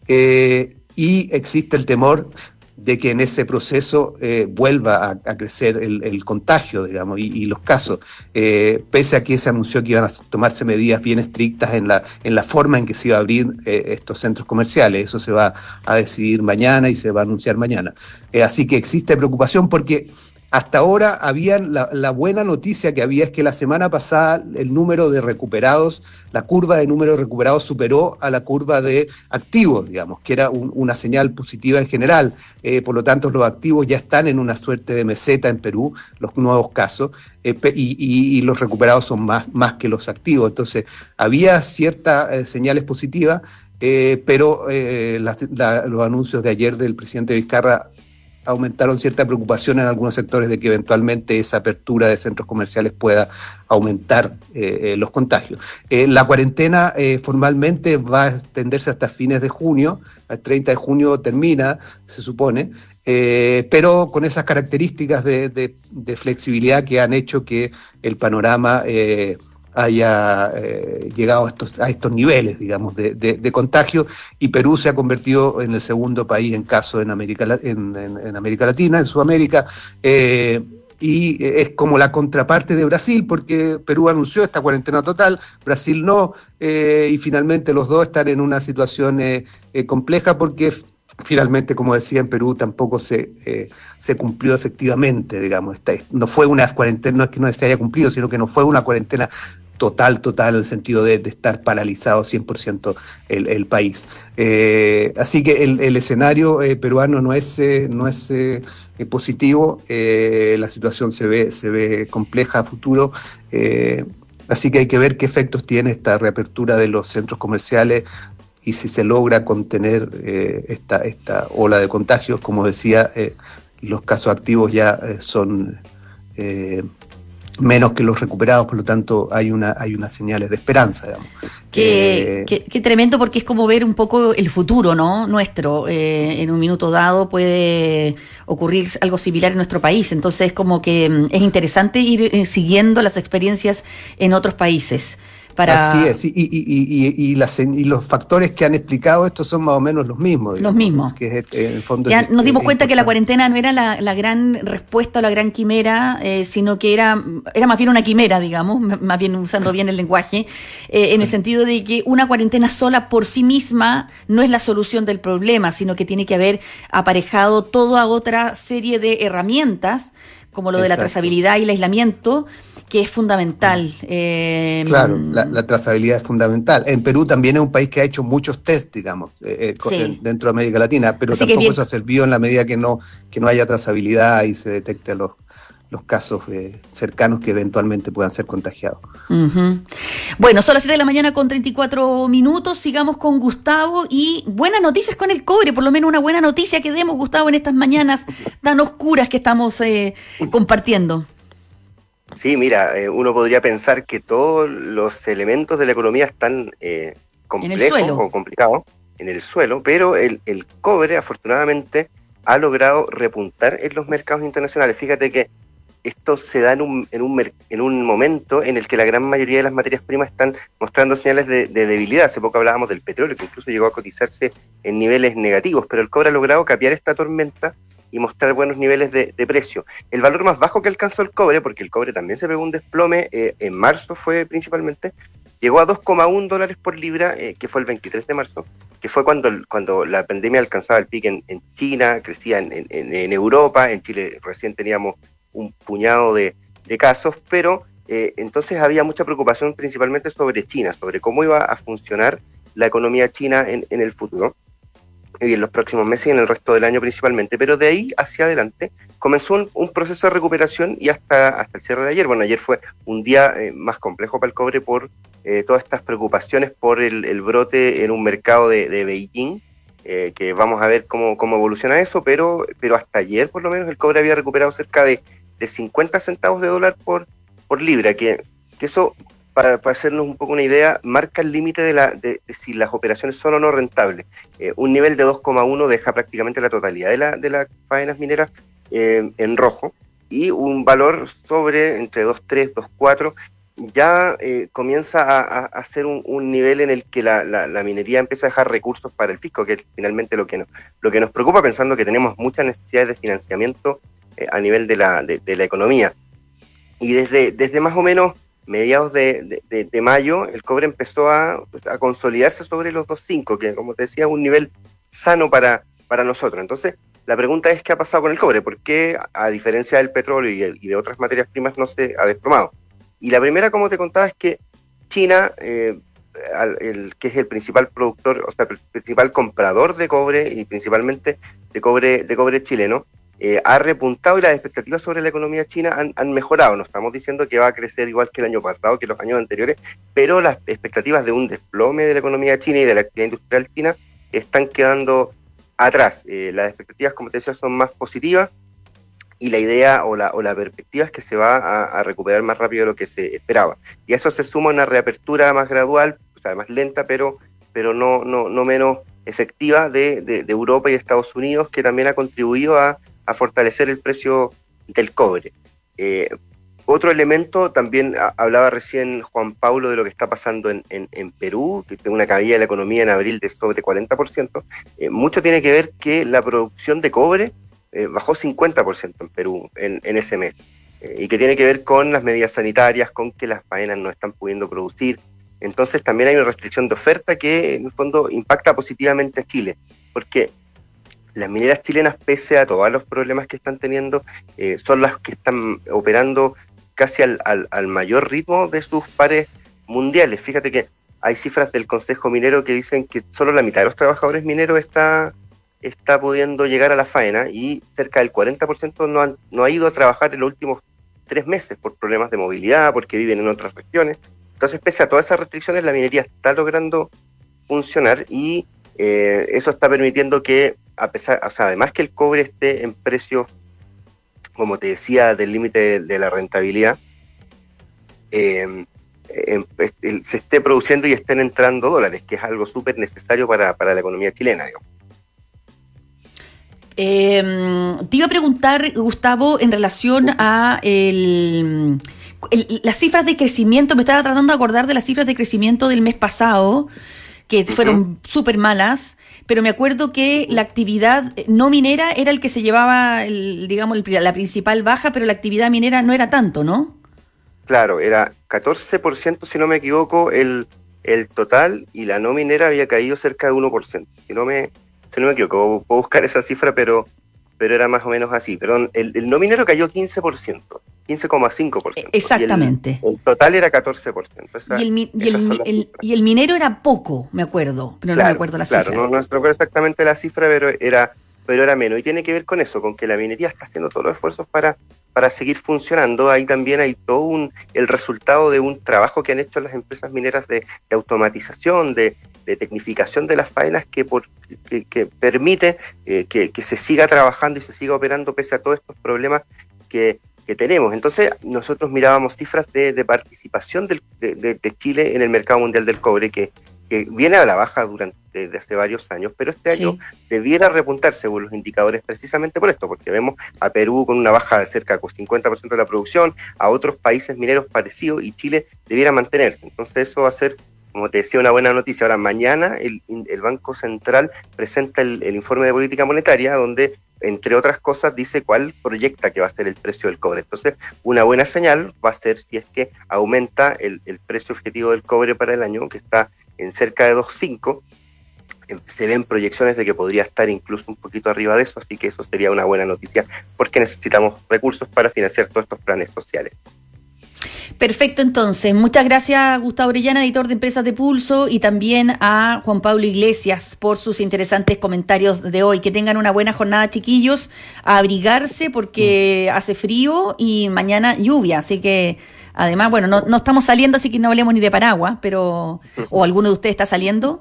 y existe el temor de que en ese proceso vuelva a crecer el contagio, digamos, y los casos, pese a que se anunció que iban a tomarse medidas bien estrictas en la forma en que se iba a abrir estos centros comerciales. Eso se va a decidir mañana y se va a anunciar mañana. Así que existe preocupación, porque hasta ahora la buena noticia que había es que la semana pasada el número de recuperados, la curva de número de recuperados superó a la curva de activos, digamos, que era una señal positiva en general. Por lo tanto, los activos ya están en una suerte de meseta en Perú, los nuevos casos, y los recuperados son más que los activos. Entonces, había ciertas señales positivas, pero los anuncios de ayer del presidente Vizcarra aumentaron cierta preocupación en algunos sectores de que eventualmente esa apertura de centros comerciales pueda aumentar los contagios. La cuarentena formalmente va a extenderse hasta fines de junio, el 30 de junio termina, se supone, pero con esas características de flexibilidad que han hecho que el panorama haya llegado a estos niveles, digamos, de contagio, y Perú se ha convertido en el segundo país en caso en América Latina, en Sudamérica, y es como la contraparte de Brasil, porque Perú anunció esta cuarentena total, Brasil no, y finalmente los dos están en una situación compleja, porque finalmente, como decía, en Perú tampoco se cumplió efectivamente, digamos. No fue una cuarentena, no es que no se haya cumplido, sino que no fue una cuarentena total, en el sentido de estar paralizado 100% el país. Así que el escenario peruano no es positivo, la situación se ve compleja a futuro, así que hay que ver qué efectos tiene esta reapertura de los centros comerciales y si se logra contener esta ola de contagios. Como decía, los casos activos ya son menos que los recuperados, por lo tanto hay unas señales de esperanza, digamos. Qué tremendo, porque es como ver un poco el futuro, ¿no? Nuestro. En un minuto dado puede ocurrir algo similar en nuestro país, entonces como que es interesante ir siguiendo las experiencias en otros países. Así es, y los factores que han explicado esto son más o menos los mismos. Digamos, los mismos. Que en el fondo ya nos dimos cuenta que la cuarentena no era la gran respuesta o la gran quimera, sino que era más bien una quimera, digamos, más bien usando bien el lenguaje, en el sentido de que una cuarentena sola por sí misma no es la solución del problema, sino que tiene que haber aparejado toda otra serie de herramientas, como lo de la trazabilidad y el aislamiento, que es fundamental. Claro, la trazabilidad es fundamental. En Perú también es un país que ha hecho muchos test, digamos, dentro de América Latina, pero así tampoco eso ha servido en la medida que no haya trazabilidad y se detecte los casos cercanos que eventualmente puedan ser contagiados. Uh-huh. Bueno, son las 7 de la mañana con 34 minutos, sigamos con Gustavo, y buenas noticias con el cobre, por lo menos una buena noticia que demos, Gustavo, en estas mañanas tan oscuras que estamos compartiendo. Sí, mira, uno podría pensar que todos los elementos de la economía están complejos o complicados en el suelo, pero el cobre afortunadamente ha logrado repuntar en los mercados internacionales. Fíjate que esto se da en un momento en el que la gran mayoría de las materias primas están mostrando señales de debilidad. Hace poco hablábamos del petróleo, que incluso llegó a cotizarse en niveles negativos, pero el cobre ha logrado capear esta tormenta y mostrar buenos niveles de precio. El valor más bajo que alcanzó el cobre, porque el cobre también se pegó un desplome, en marzo fue principalmente, llegó a $2,1 por libra, que fue el 23 de marzo, que fue cuando la pandemia alcanzaba el pico en China, crecía en Europa, en Chile recién teníamos un puñado de casos, pero entonces había mucha preocupación principalmente sobre China, sobre cómo iba a funcionar la economía china en el futuro, y en los próximos meses y en el resto del año principalmente, pero de ahí hacia adelante comenzó un proceso de recuperación y hasta el cierre de ayer. Bueno, ayer fue un día más complejo para el cobre por todas estas preocupaciones por el brote en un mercado de Beijing, que vamos a ver cómo evoluciona eso, pero hasta ayer por lo menos el cobre había recuperado cerca de 50 centavos de dólar por libra, que eso, para hacernos un poco una idea, marca el límite de si las operaciones son o no rentables. Un nivel de 2,1 deja prácticamente la totalidad de las faenas mineras en rojo, y un valor sobre entre 2,3, 2,4 ya comienza a ser un nivel en el que la minería empieza a dejar recursos para el fisco, que es finalmente lo que nos preocupa, pensando que tenemos muchas necesidades de financiamiento a nivel de la economía. Y desde más o menos mediados de mayo, el cobre empezó a consolidarse sobre los 2,5, que como te decía es un nivel sano para nosotros. Entonces, la pregunta es, ¿qué ha pasado con el cobre? ¿Por qué, a diferencia del petróleo y de otras materias primas, no se ha desplomado? Y la primera, como te contaba, es que China, que es el principal productor, o sea, el principal comprador de cobre, y principalmente de cobre chileno, ha repuntado, y las expectativas sobre la economía china han mejorado. No estamos diciendo que va a crecer igual que el año pasado, que los años anteriores, pero las expectativas de un desplome de la economía china y de la actividad industrial china están quedando atrás. Las expectativas, como te decía, son más positivas, y la idea o la perspectiva es que se va a recuperar más rápido de lo que se esperaba. Y a eso se suma una reapertura más gradual, o sea, más lenta, pero no menos efectiva de Europa y de Estados Unidos, que también ha contribuido a fortalecer el precio del cobre. Otro elemento, también hablaba recién Juan Pablo de lo que está pasando en Perú, que tiene una caída de la economía en abril de sobre 40%. Mucho tiene que ver que la producción de cobre bajó 50% en Perú en ese mes, y que tiene que ver con las medidas sanitarias, con que las faenas no están pudiendo producir. Entonces también hay una restricción de oferta que en el fondo impacta positivamente a Chile, porque las mineras chilenas, pese a todos los problemas que están teniendo, son las que están operando casi al mayor ritmo de sus pares mundiales. Fíjate que hay cifras del Consejo Minero que dicen que solo la mitad de los trabajadores mineros está pudiendo llegar a la faena, y cerca del 40% no ha ido a trabajar en los últimos 3 meses por problemas de movilidad, porque viven en otras regiones. Entonces, pese a todas esas restricciones, la minería está logrando funcionar, y eso está permitiendo que, además que el cobre esté en precios, como te decía, del límite de la rentabilidad, se esté produciendo y estén entrando dólares, que es algo súper necesario para la economía chilena, digamos. Te iba a preguntar, Gustavo, en relación a las cifras de crecimiento. Me estaba tratando de acordar de las cifras de crecimiento del mes pasado, que fueron súper malas, pero me acuerdo que la actividad no minera era el que se llevaba, la principal baja, pero la actividad minera no era tanto, ¿no? Claro, era 14%, si no me equivoco, el total, y la no minera había caído cerca de 1%. Si no me equivoco, puedo buscar esa cifra, pero era más o menos así. Perdón, el no minero cayó 15%, 15,5%. Exactamente. El total era 14%. Y el minero era poco, me acuerdo, pero claro, no me acuerdo la cifra. Claro, no recuerdo exactamente la cifra, pero era menos. Y tiene que ver con eso, con que la minería está haciendo todos los esfuerzos para seguir funcionando. Ahí también hay todo el resultado de un trabajo que han hecho las empresas mineras de automatización, de tecnificación de las faenas, que permite que se siga trabajando y se siga operando pese a todos estos problemas que tenemos. Entonces, nosotros mirábamos cifras de participación de Chile en el mercado mundial del cobre, que viene a la baja desde hace varios años, pero este año debiera repuntar según los indicadores precisamente por esto, porque vemos a Perú con una baja de cerca de 50% de la producción, a otros países mineros parecidos, y Chile debiera mantenerse. Entonces eso va a ser, como te decía, una buena noticia. Ahora, mañana el Banco Central presenta el informe de política monetaria, donde, entre otras cosas, dice cuál proyecta que va a ser el precio del cobre. Entonces, una buena señal va a ser si es que aumenta el precio objetivo del cobre para el año, que está en cerca de 2.5. Se ven proyecciones de que podría estar incluso un poquito arriba de eso, así que eso sería una buena noticia, porque necesitamos recursos para financiar todos estos planes sociales. Perfecto, entonces. Muchas gracias, Gustavo Orellana, editor de Empresas de Pulso, y también a Juan Pablo Iglesias por sus interesantes comentarios de hoy. Que tengan una buena jornada, chiquillos, a abrigarse porque hace frío y mañana lluvia, así que además, bueno, no estamos saliendo, así que no hablemos ni de paraguas, pero ¿o alguno de ustedes está saliendo?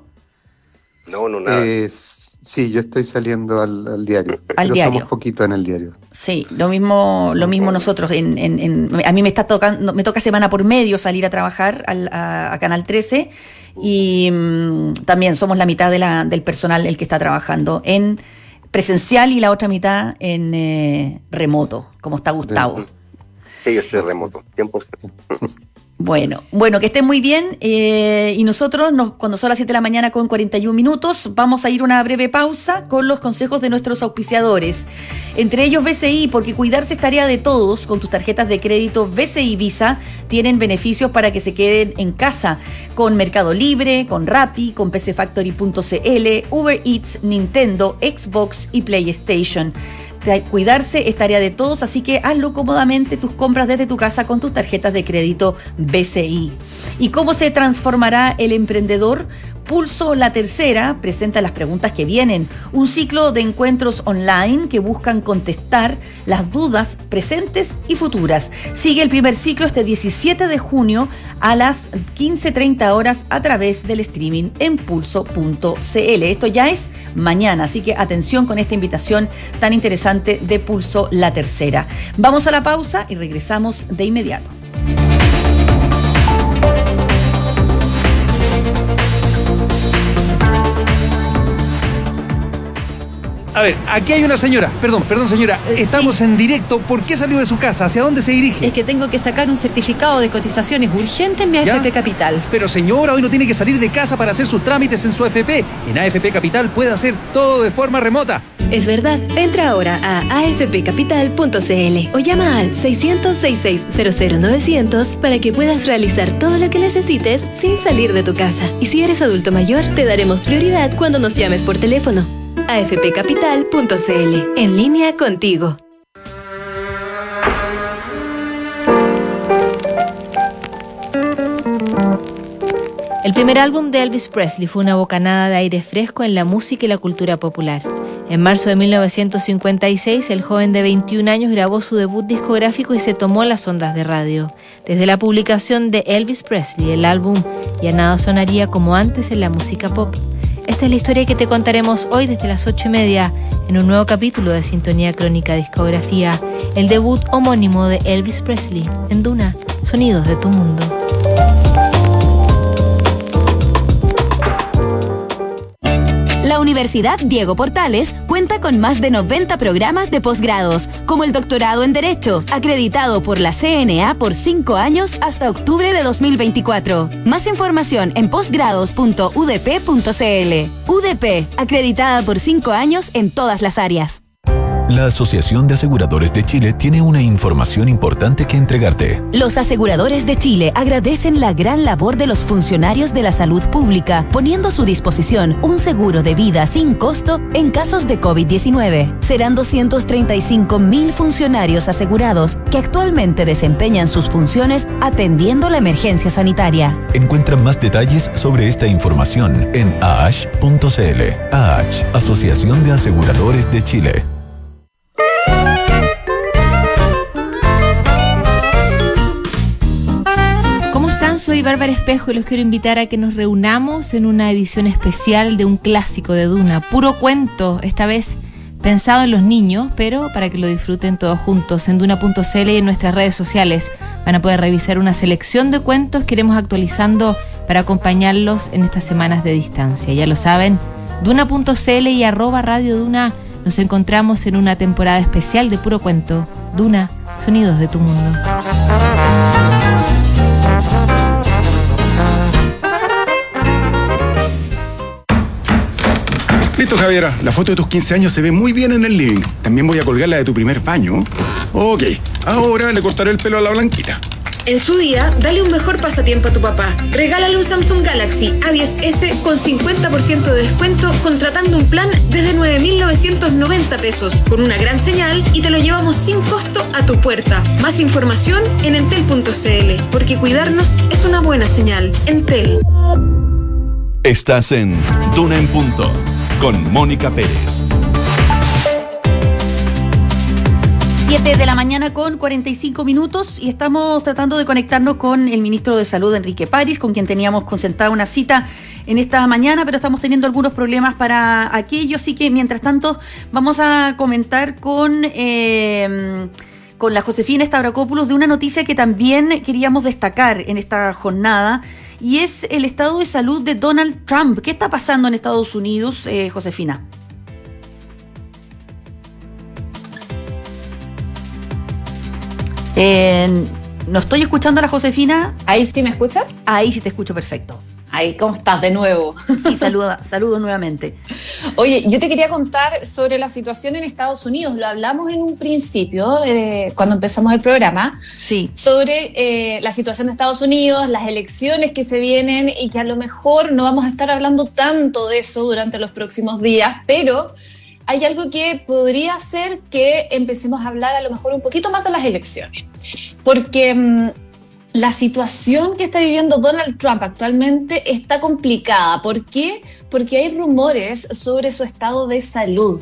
No, nada. Sí, yo estoy saliendo al diario. Pero diario. Somos poquito en el diario. Sí, lo mismo nosotros. A mí me toca semana por medio salir a trabajar a Canal 13, y también somos la mitad del personal el que está trabajando en presencial y la otra mitad en remoto, como está Gustavo. Sí, yo estoy remoto, 100%. Bueno, que estén muy bien, y nosotros, cuando son las 7 de la mañana con 41 minutos, vamos a ir a una breve pausa con los consejos de nuestros auspiciadores. Entre ellos BCI, porque cuidarse es tarea de todos. Con tus tarjetas de crédito BCI Visa tienen beneficios para que se queden en casa, con Mercado Libre, con Rappi, con PCFactory.cl, Uber Eats, Nintendo, Xbox y PlayStation. Cuidarse es tarea de todos, así que hazlo cómodamente, tus compras desde tu casa con tus tarjetas de crédito BCI. ¿Y cómo se transformará el emprendedor? Pulso La Tercera presenta las preguntas que vienen, un ciclo de encuentros online que buscan contestar las dudas presentes y futuras. Sigue el primer ciclo este 17 de junio a las 15:30 horas a través del streaming en pulso.cl. Esto ya es mañana, así que atención con esta invitación tan interesante de Pulso La Tercera. Vamos a la pausa y regresamos de inmediato. A ver, aquí hay una señora. Perdón, señora. Estamos en directo. ¿Por qué salió de su casa? ¿Hacia dónde se dirige? Es que tengo que sacar un certificado de cotizaciones urgente en mi AFP Capital. Pero señora, hoy no tiene que salir de casa para hacer sus trámites en su AFP. En AFP Capital puede hacer todo de forma remota. Es verdad. Entra ahora a afpcapital.cl o llama al 600-6600-900 para que puedas realizar todo lo que necesites sin salir de tu casa. Y si eres adulto mayor, te daremos prioridad cuando nos llames por teléfono. afpcapital.cl, en línea contigo. El primer álbum de Elvis Presley fue una bocanada de aire fresco en la música y la cultura popular. En marzo de 1956, el joven de 21 años grabó su debut discográfico y se tomó las ondas de radio. Desde la publicación de Elvis Presley, el álbum Ya nada sonaría como antes en la música pop. Esta es la historia que te contaremos hoy desde las 8:30 en un nuevo capítulo de Sintonía Crónica Discografía, el debut homónimo de Elvis Presley en Duna, Sonidos de tu Mundo. La Universidad Diego Portales cuenta con más de 90 programas de posgrados, como el doctorado en Derecho, acreditado por la CNA por 5 años hasta octubre de 2024. Más información en posgrados.udp.cl. UDP, acreditada por 5 años en todas las áreas. La Asociación de Aseguradores de Chile tiene una información importante que entregarte. Los aseguradores de Chile agradecen la gran labor de los funcionarios de la salud pública, poniendo a su disposición un seguro de vida sin costo en casos de COVID-19. Serán 235.000 funcionarios asegurados que actualmente desempeñan sus funciones atendiendo la emergencia sanitaria. Encuentra más detalles sobre esta información en AASH.cl. AASH, Asociación de Aseguradores de Chile. Soy Bárbara Espejo y los quiero invitar a que nos reunamos en una edición especial de un clásico de Duna, puro cuento, esta vez pensado en los niños, pero para que lo disfruten todos juntos. En Duna.cl y en nuestras redes sociales van a poder revisar una selección de cuentos que iremos actualizando para acompañarlos en estas semanas de distancia. Ya lo saben, Duna.cl y @Radio Duna. Nos encontramos en una temporada especial de Puro Cuento. Duna, sonidos de tu mundo. Listo, Javiera. La foto de tus 15 años se ve muy bien en el living. También voy a colgar la de tu primer baño. Ok, ahora le cortaré el pelo a la Blanquita. En su día, dale un mejor pasatiempo a tu papá. Regálale un Samsung Galaxy A10S con 50% de descuento contratando un plan desde 9.990 pesos con una gran señal y te lo llevamos sin costo a tu puerta. Más información en entel.cl, porque cuidarnos es una buena señal. Entel. Estás en Duna en Punto con Mónica Pérez. 7 de la mañana con 45 minutos y estamos tratando de conectarnos con el ministro de Salud, Enrique París, con quien teníamos concertada una cita en esta mañana, pero estamos teniendo algunos problemas para aquello, así que mientras tanto vamos a comentar con la Josefina Stavrakopoulos de una noticia que también queríamos destacar en esta jornada, y es el estado de salud de Donald Trump. ¿Qué está pasando en Estados Unidos, Josefina? No estoy escuchando a la Josefina. ¿Ahí sí me escuchas? Ahí sí te escucho perfecto. Ahí, ¿cómo estás de nuevo? Sí, saludo nuevamente. Oye, yo te quería contar sobre la situación en Estados Unidos. Lo hablamos en un principio, cuando empezamos el programa. Sí. Sobre la situación de Estados Unidos, las elecciones que se vienen y que a lo mejor no vamos a estar hablando tanto de eso durante los próximos días, pero hay algo que podría hacer que empecemos a hablar a lo mejor un poquito más de las elecciones. Porque la situación que está viviendo Donald Trump actualmente está complicada. ¿Por qué? Porque hay rumores sobre su estado de salud.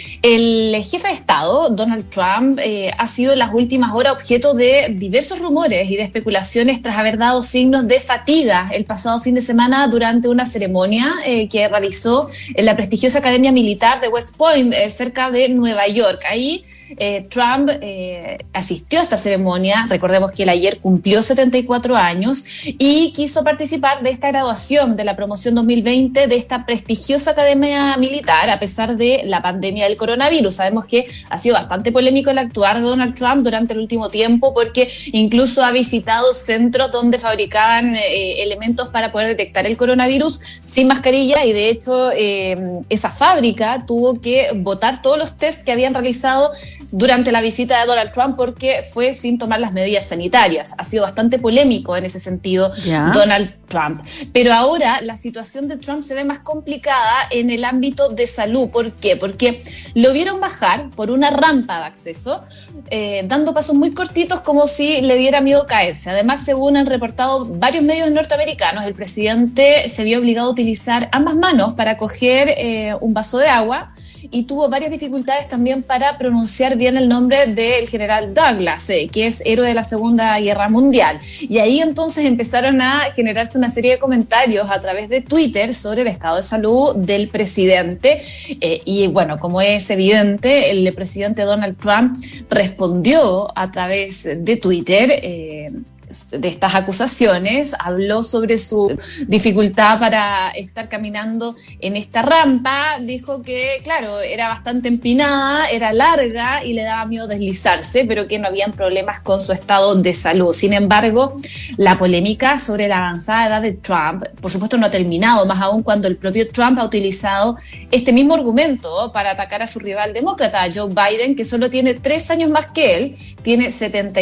El jefe de Estado, Donald Trump, ha sido en las últimas horas objeto de diversos rumores y de especulaciones tras haber dado signos de fatiga el pasado fin de semana durante una ceremonia que realizó en la prestigiosa Academia Militar de West Point, cerca de Nueva York. Ahí Trump asistió a esta ceremonia. Recordemos que él ayer cumplió 74 años y quiso participar de esta graduación de la promoción 2020 de esta prestigiosa Academia Militar a pesar de la pandemia del coronavirus. Sabemos que ha sido bastante polémico el actuar de Donald Trump durante el último tiempo porque incluso ha visitado centros donde fabricaban elementos para poder detectar el coronavirus sin mascarilla, y de hecho esa fábrica tuvo que botar todos los tests que habían realizado durante la visita de Donald Trump porque fue sin tomar las medidas sanitarias. Ha sido bastante polémico en ese sentido Donald Trump. Pero ahora la situación de Trump se ve más complicada en el ámbito de salud. ¿Por qué? Porque lo vieron bajar por una rampa de acceso, dando pasos muy cortitos como si le diera miedo caerse. Además, según han reportado varios medios norteamericanos, el presidente se vio obligado a utilizar ambas manos para coger un vaso de agua y tuvo varias dificultades también para pronunciar bien el nombre del general Douglas, que es héroe de la Segunda Guerra Mundial. Y ahí entonces empezaron a generarse una serie de comentarios a través de Twitter sobre el estado de salud del presidente. Y bueno, como es evidente, el presidente Donald Trump respondió a través de Twitter de estas acusaciones, habló sobre su dificultad para estar caminando en esta rampa, dijo que, claro, era bastante empinada, era larga y le daba miedo deslizarse, pero que no habían problemas con su estado de salud. Sin embargo, la polémica sobre la avanzada edad de Trump, por supuesto, no ha terminado, más aún cuando el propio Trump ha utilizado este mismo argumento para atacar a su rival demócrata, Joe Biden, que solo tiene 3 años más que él, tiene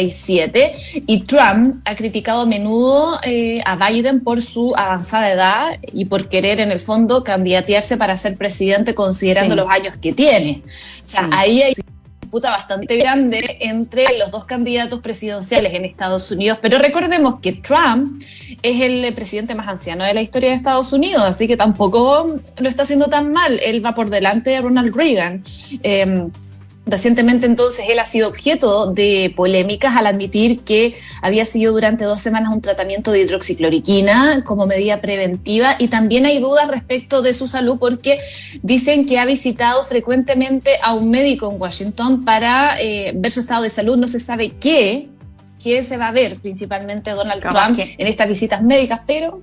77, y Trump ha criticado a menudo a Biden por su avanzada edad y por querer, en el fondo, candidatearse para ser presidente considerando los años que tiene. O sea, ahí hay una disputa bastante grande entre los dos candidatos presidenciales en Estados Unidos, pero recordemos que Trump es el presidente más anciano de la historia de Estados Unidos, así que tampoco lo está haciendo tan mal. Él va por delante de Ronald Reagan. Recientemente, entonces, él ha sido objeto de polémicas al admitir que había seguido durante 2 semanas un tratamiento de hidroxicloroquina como medida preventiva, y también hay dudas respecto de su salud porque dicen que ha visitado frecuentemente a un médico en Washington para ver su estado de salud. No se sabe qué se va a ver, principalmente Donald Trump en estas visitas médicas, pero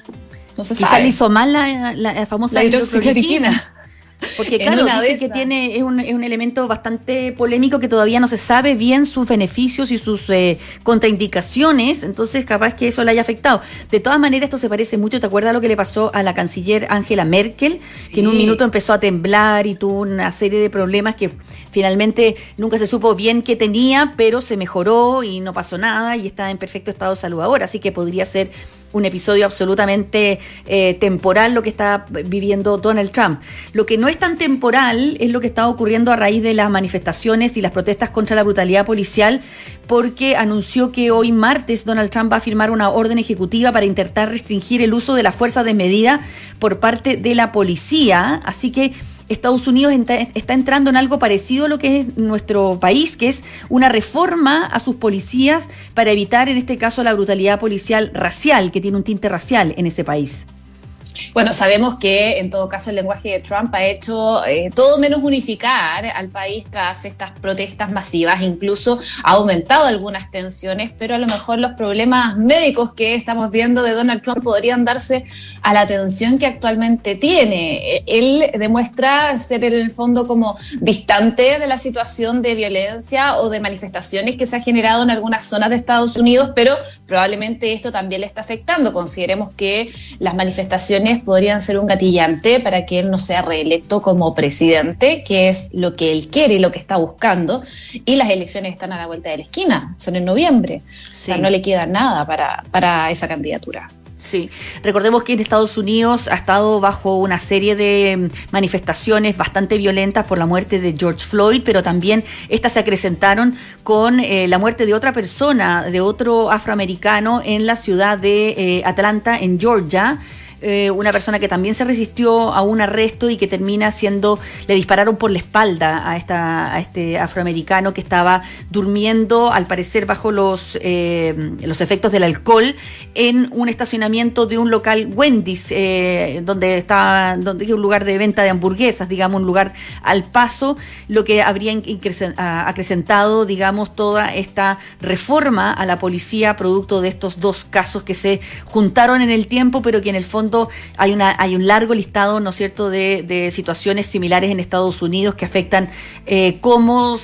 no se sabe. Quizá le hizo mal la famosa hidroxicloroquina. Porque claro, dice que es un elemento bastante polémico que todavía no se sabe bien sus beneficios y sus contraindicaciones, entonces capaz que eso le haya afectado. De todas maneras, esto se parece mucho, ¿te acuerdas lo que le pasó a la canciller Angela Merkel? Sí. Que en un minuto empezó a temblar y tuvo una serie de problemas que finalmente nunca se supo bien qué tenía, pero se mejoró y no pasó nada y está en perfecto estado de salud ahora, así que podría ser un episodio absolutamente temporal lo que está viviendo Donald Trump. Lo que no es tan temporal es lo que está ocurriendo a raíz de las manifestaciones y las protestas contra la brutalidad policial, porque anunció que hoy martes Donald Trump va a firmar una orden ejecutiva para intentar restringir el uso de la fuerza desmedida por parte de la policía. Así que Estados Unidos está entrando en algo parecido a lo que es nuestro país, que es una reforma a sus policías para evitar, en este caso, la brutalidad policial racial, que tiene un tinte racial en ese país. Bueno, sabemos que en todo caso el lenguaje de Trump ha hecho todo menos unificar al país tras estas protestas masivas, incluso ha aumentado algunas tensiones, pero a lo mejor los problemas médicos que estamos viendo de Donald Trump podrían darse a la tensión que actualmente tiene. Él demuestra ser en el fondo como distante de la situación de violencia o de manifestaciones que se ha generado en algunas zonas de Estados Unidos, pero probablemente esto también le está afectando. Consideremos que las manifestaciones podrían ser un gatillante para que él no sea reelecto como presidente, que es lo que él quiere y lo que está buscando, y las elecciones están a la vuelta de la esquina, son en noviembre, sí. O sea, no le queda nada para esa candidatura. Sí, recordemos que en Estados Unidos ha estado bajo una serie de manifestaciones bastante violentas por la muerte de George Floyd, pero también estas se acrecentaron con la muerte de otra persona, de otro afroamericano en la ciudad de Atlanta, en Georgia. Una persona que también se resistió a un arresto y que termina le dispararon por la espalda a este afroamericano que estaba durmiendo, al parecer bajo los efectos del alcohol, en un estacionamiento de un local Wendy's, donde es un lugar de venta de hamburguesas, digamos, un lugar al paso, lo que habría acrecentado, digamos, toda esta reforma a la policía producto de estos dos casos que se juntaron en el tiempo, pero que en el fondo hay un largo listado, ¿no es cierto?, de situaciones similares en Estados Unidos que afectan cómo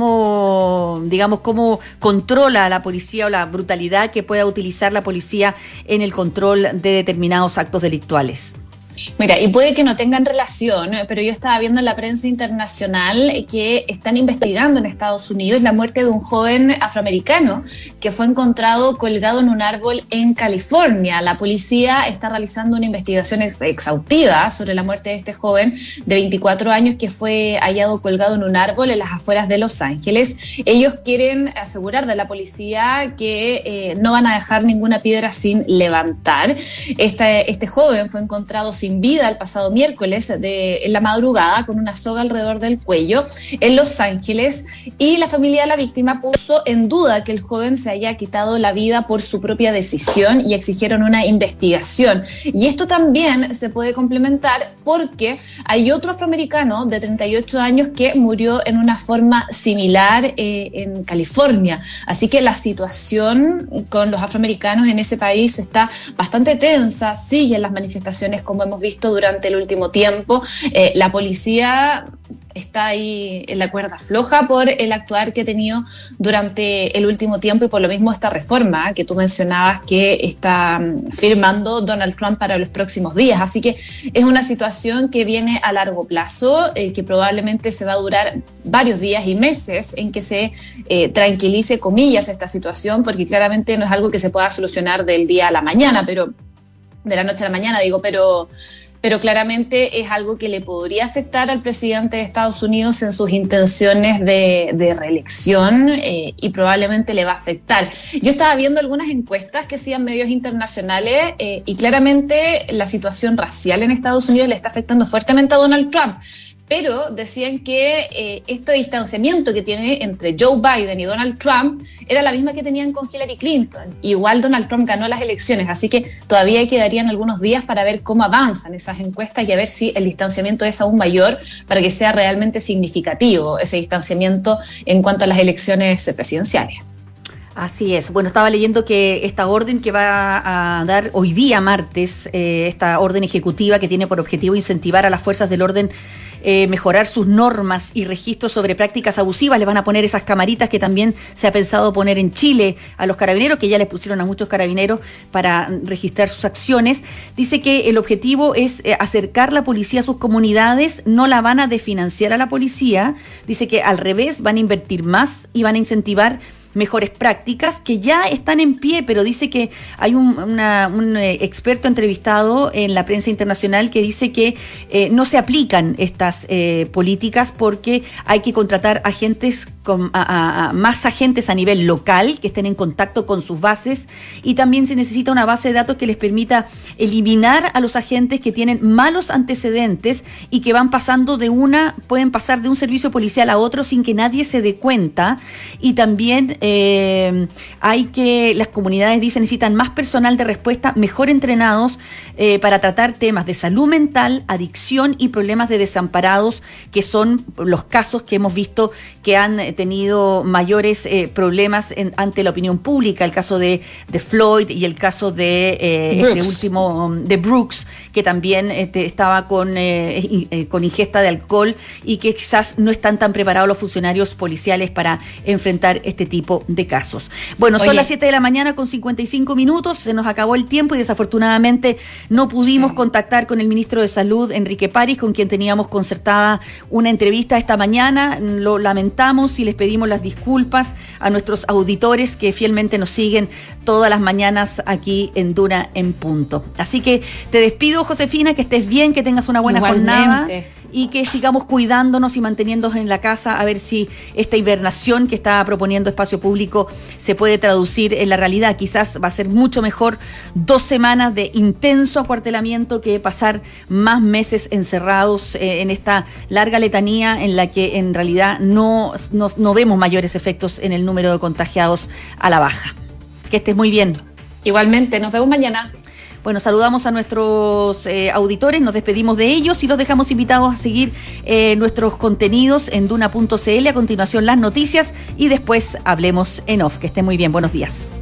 controla la policía o la brutalidad que pueda utilizar la policía en el control de determinados actos delictuales. Mira, y puede que no tengan relación, pero yo estaba viendo en la prensa internacional que están investigando en Estados Unidos la muerte de un joven afroamericano que fue encontrado colgado en un árbol en California. La policía está realizando una investigación exhaustiva sobre la muerte de este joven de 24 años que fue hallado colgado en un árbol en las afueras de Los Ángeles. Ellos quieren asegurar de la policía que no van a dejar ninguna piedra sin levantar. Este joven fue encontrado sin vida el pasado miércoles en la madrugada con una soga alrededor del cuello en Los Ángeles, y la familia de la víctima puso en duda que el joven se haya quitado la vida por su propia decisión y exigieron una investigación. Y esto también se puede complementar porque hay otro afroamericano de 38 años que murió en una forma similar en California. Así que la situación con los afroamericanos en ese país está bastante tensa, siguen las manifestaciones como hemos visto durante el último tiempo. La policía está ahí en la cuerda floja por el actuar que ha tenido durante el último tiempo, y por lo mismo esta reforma que tú mencionabas que está firmando Donald Trump para los próximos días. Así que es una situación que viene a largo plazo, que probablemente se va a durar varios días y meses en que se tranquilice, comillas, esta situación, porque claramente no es algo que se pueda solucionar del día a la mañana, de la noche a la mañana, pero claramente es algo que le podría afectar al presidente de Estados Unidos en sus intenciones de reelección, y probablemente le va a afectar. Yo estaba viendo algunas encuestas que hacían medios internacionales, y claramente la situación racial en Estados Unidos le está afectando fuertemente a Donald Trump. pero decían que este distanciamiento que tiene entre Joe Biden y Donald Trump era la misma que tenían con Hillary Clinton. Igual Donald Trump ganó las elecciones, así que todavía quedarían algunos días para ver cómo avanzan esas encuestas y a ver si el distanciamiento es aún mayor para que sea realmente significativo ese distanciamiento en cuanto a las elecciones presidenciales. Así es. Bueno, estaba leyendo que esta orden que va a dar hoy día, martes, esta orden ejecutiva que tiene por objetivo incentivar a las fuerzas del orden, mejorar sus normas y registros sobre prácticas abusivas. Le van a poner esas camaritas que también se ha pensado poner en Chile a los carabineros, que ya les pusieron a muchos carabineros para registrar sus acciones. Dice que el objetivo es acercar la policía a sus comunidades, no la van a desfinanciar a la policía. Dice que al revés, van a invertir más y van a incentivar mejores prácticas que ya están en pie, pero dice que hay un experto entrevistado en la prensa internacional que dice que no se aplican estas políticas porque hay que contratar agentes más agentes a nivel local que estén en contacto con sus bases, y también se necesita una base de datos que les permita eliminar a los agentes que tienen malos antecedentes y que pueden pasar de un servicio policial a otro sin que nadie se dé cuenta. Y también las comunidades, dicen, necesitan más personal de respuesta mejor entrenados para tratar temas de salud mental, adicción y problemas de desamparados, que son los casos que hemos visto que han tenido mayores problemas ante la opinión pública. El caso de Floyd y el caso de este último de Brooks, que también estaba con ingesta de alcohol, y que quizás no están tan preparados los funcionarios policiales para enfrentar este tipo de casos. Bueno, son las 7 de la mañana con 55 minutos, se nos acabó el tiempo y desafortunadamente no pudimos contactar con el ministro de Salud, Enrique París, con quien teníamos concertada una entrevista esta mañana. Lo lamentamos y les pedimos las disculpas a nuestros auditores que fielmente nos siguen todas las mañanas aquí en Duna en Punto. Así que te despido, Josefina, que estés bien, que tengas una buena jornada y que sigamos cuidándonos y manteniéndonos en la casa, a ver si esta hibernación que está proponiendo Espacio Público se puede traducir en la realidad. Quizás va a ser mucho mejor 2 semanas de intenso acuartelamiento que pasar más meses encerrados en esta larga letanía en la que en realidad no vemos mayores efectos en el número de contagiados a la baja. Que estés muy bien. Igualmente, nos vemos mañana. Bueno, saludamos a nuestros auditores, nos despedimos de ellos y los dejamos invitados a seguir nuestros contenidos en Duna.cl. A continuación las noticias y después hablemos en off. Que estén muy bien, buenos días.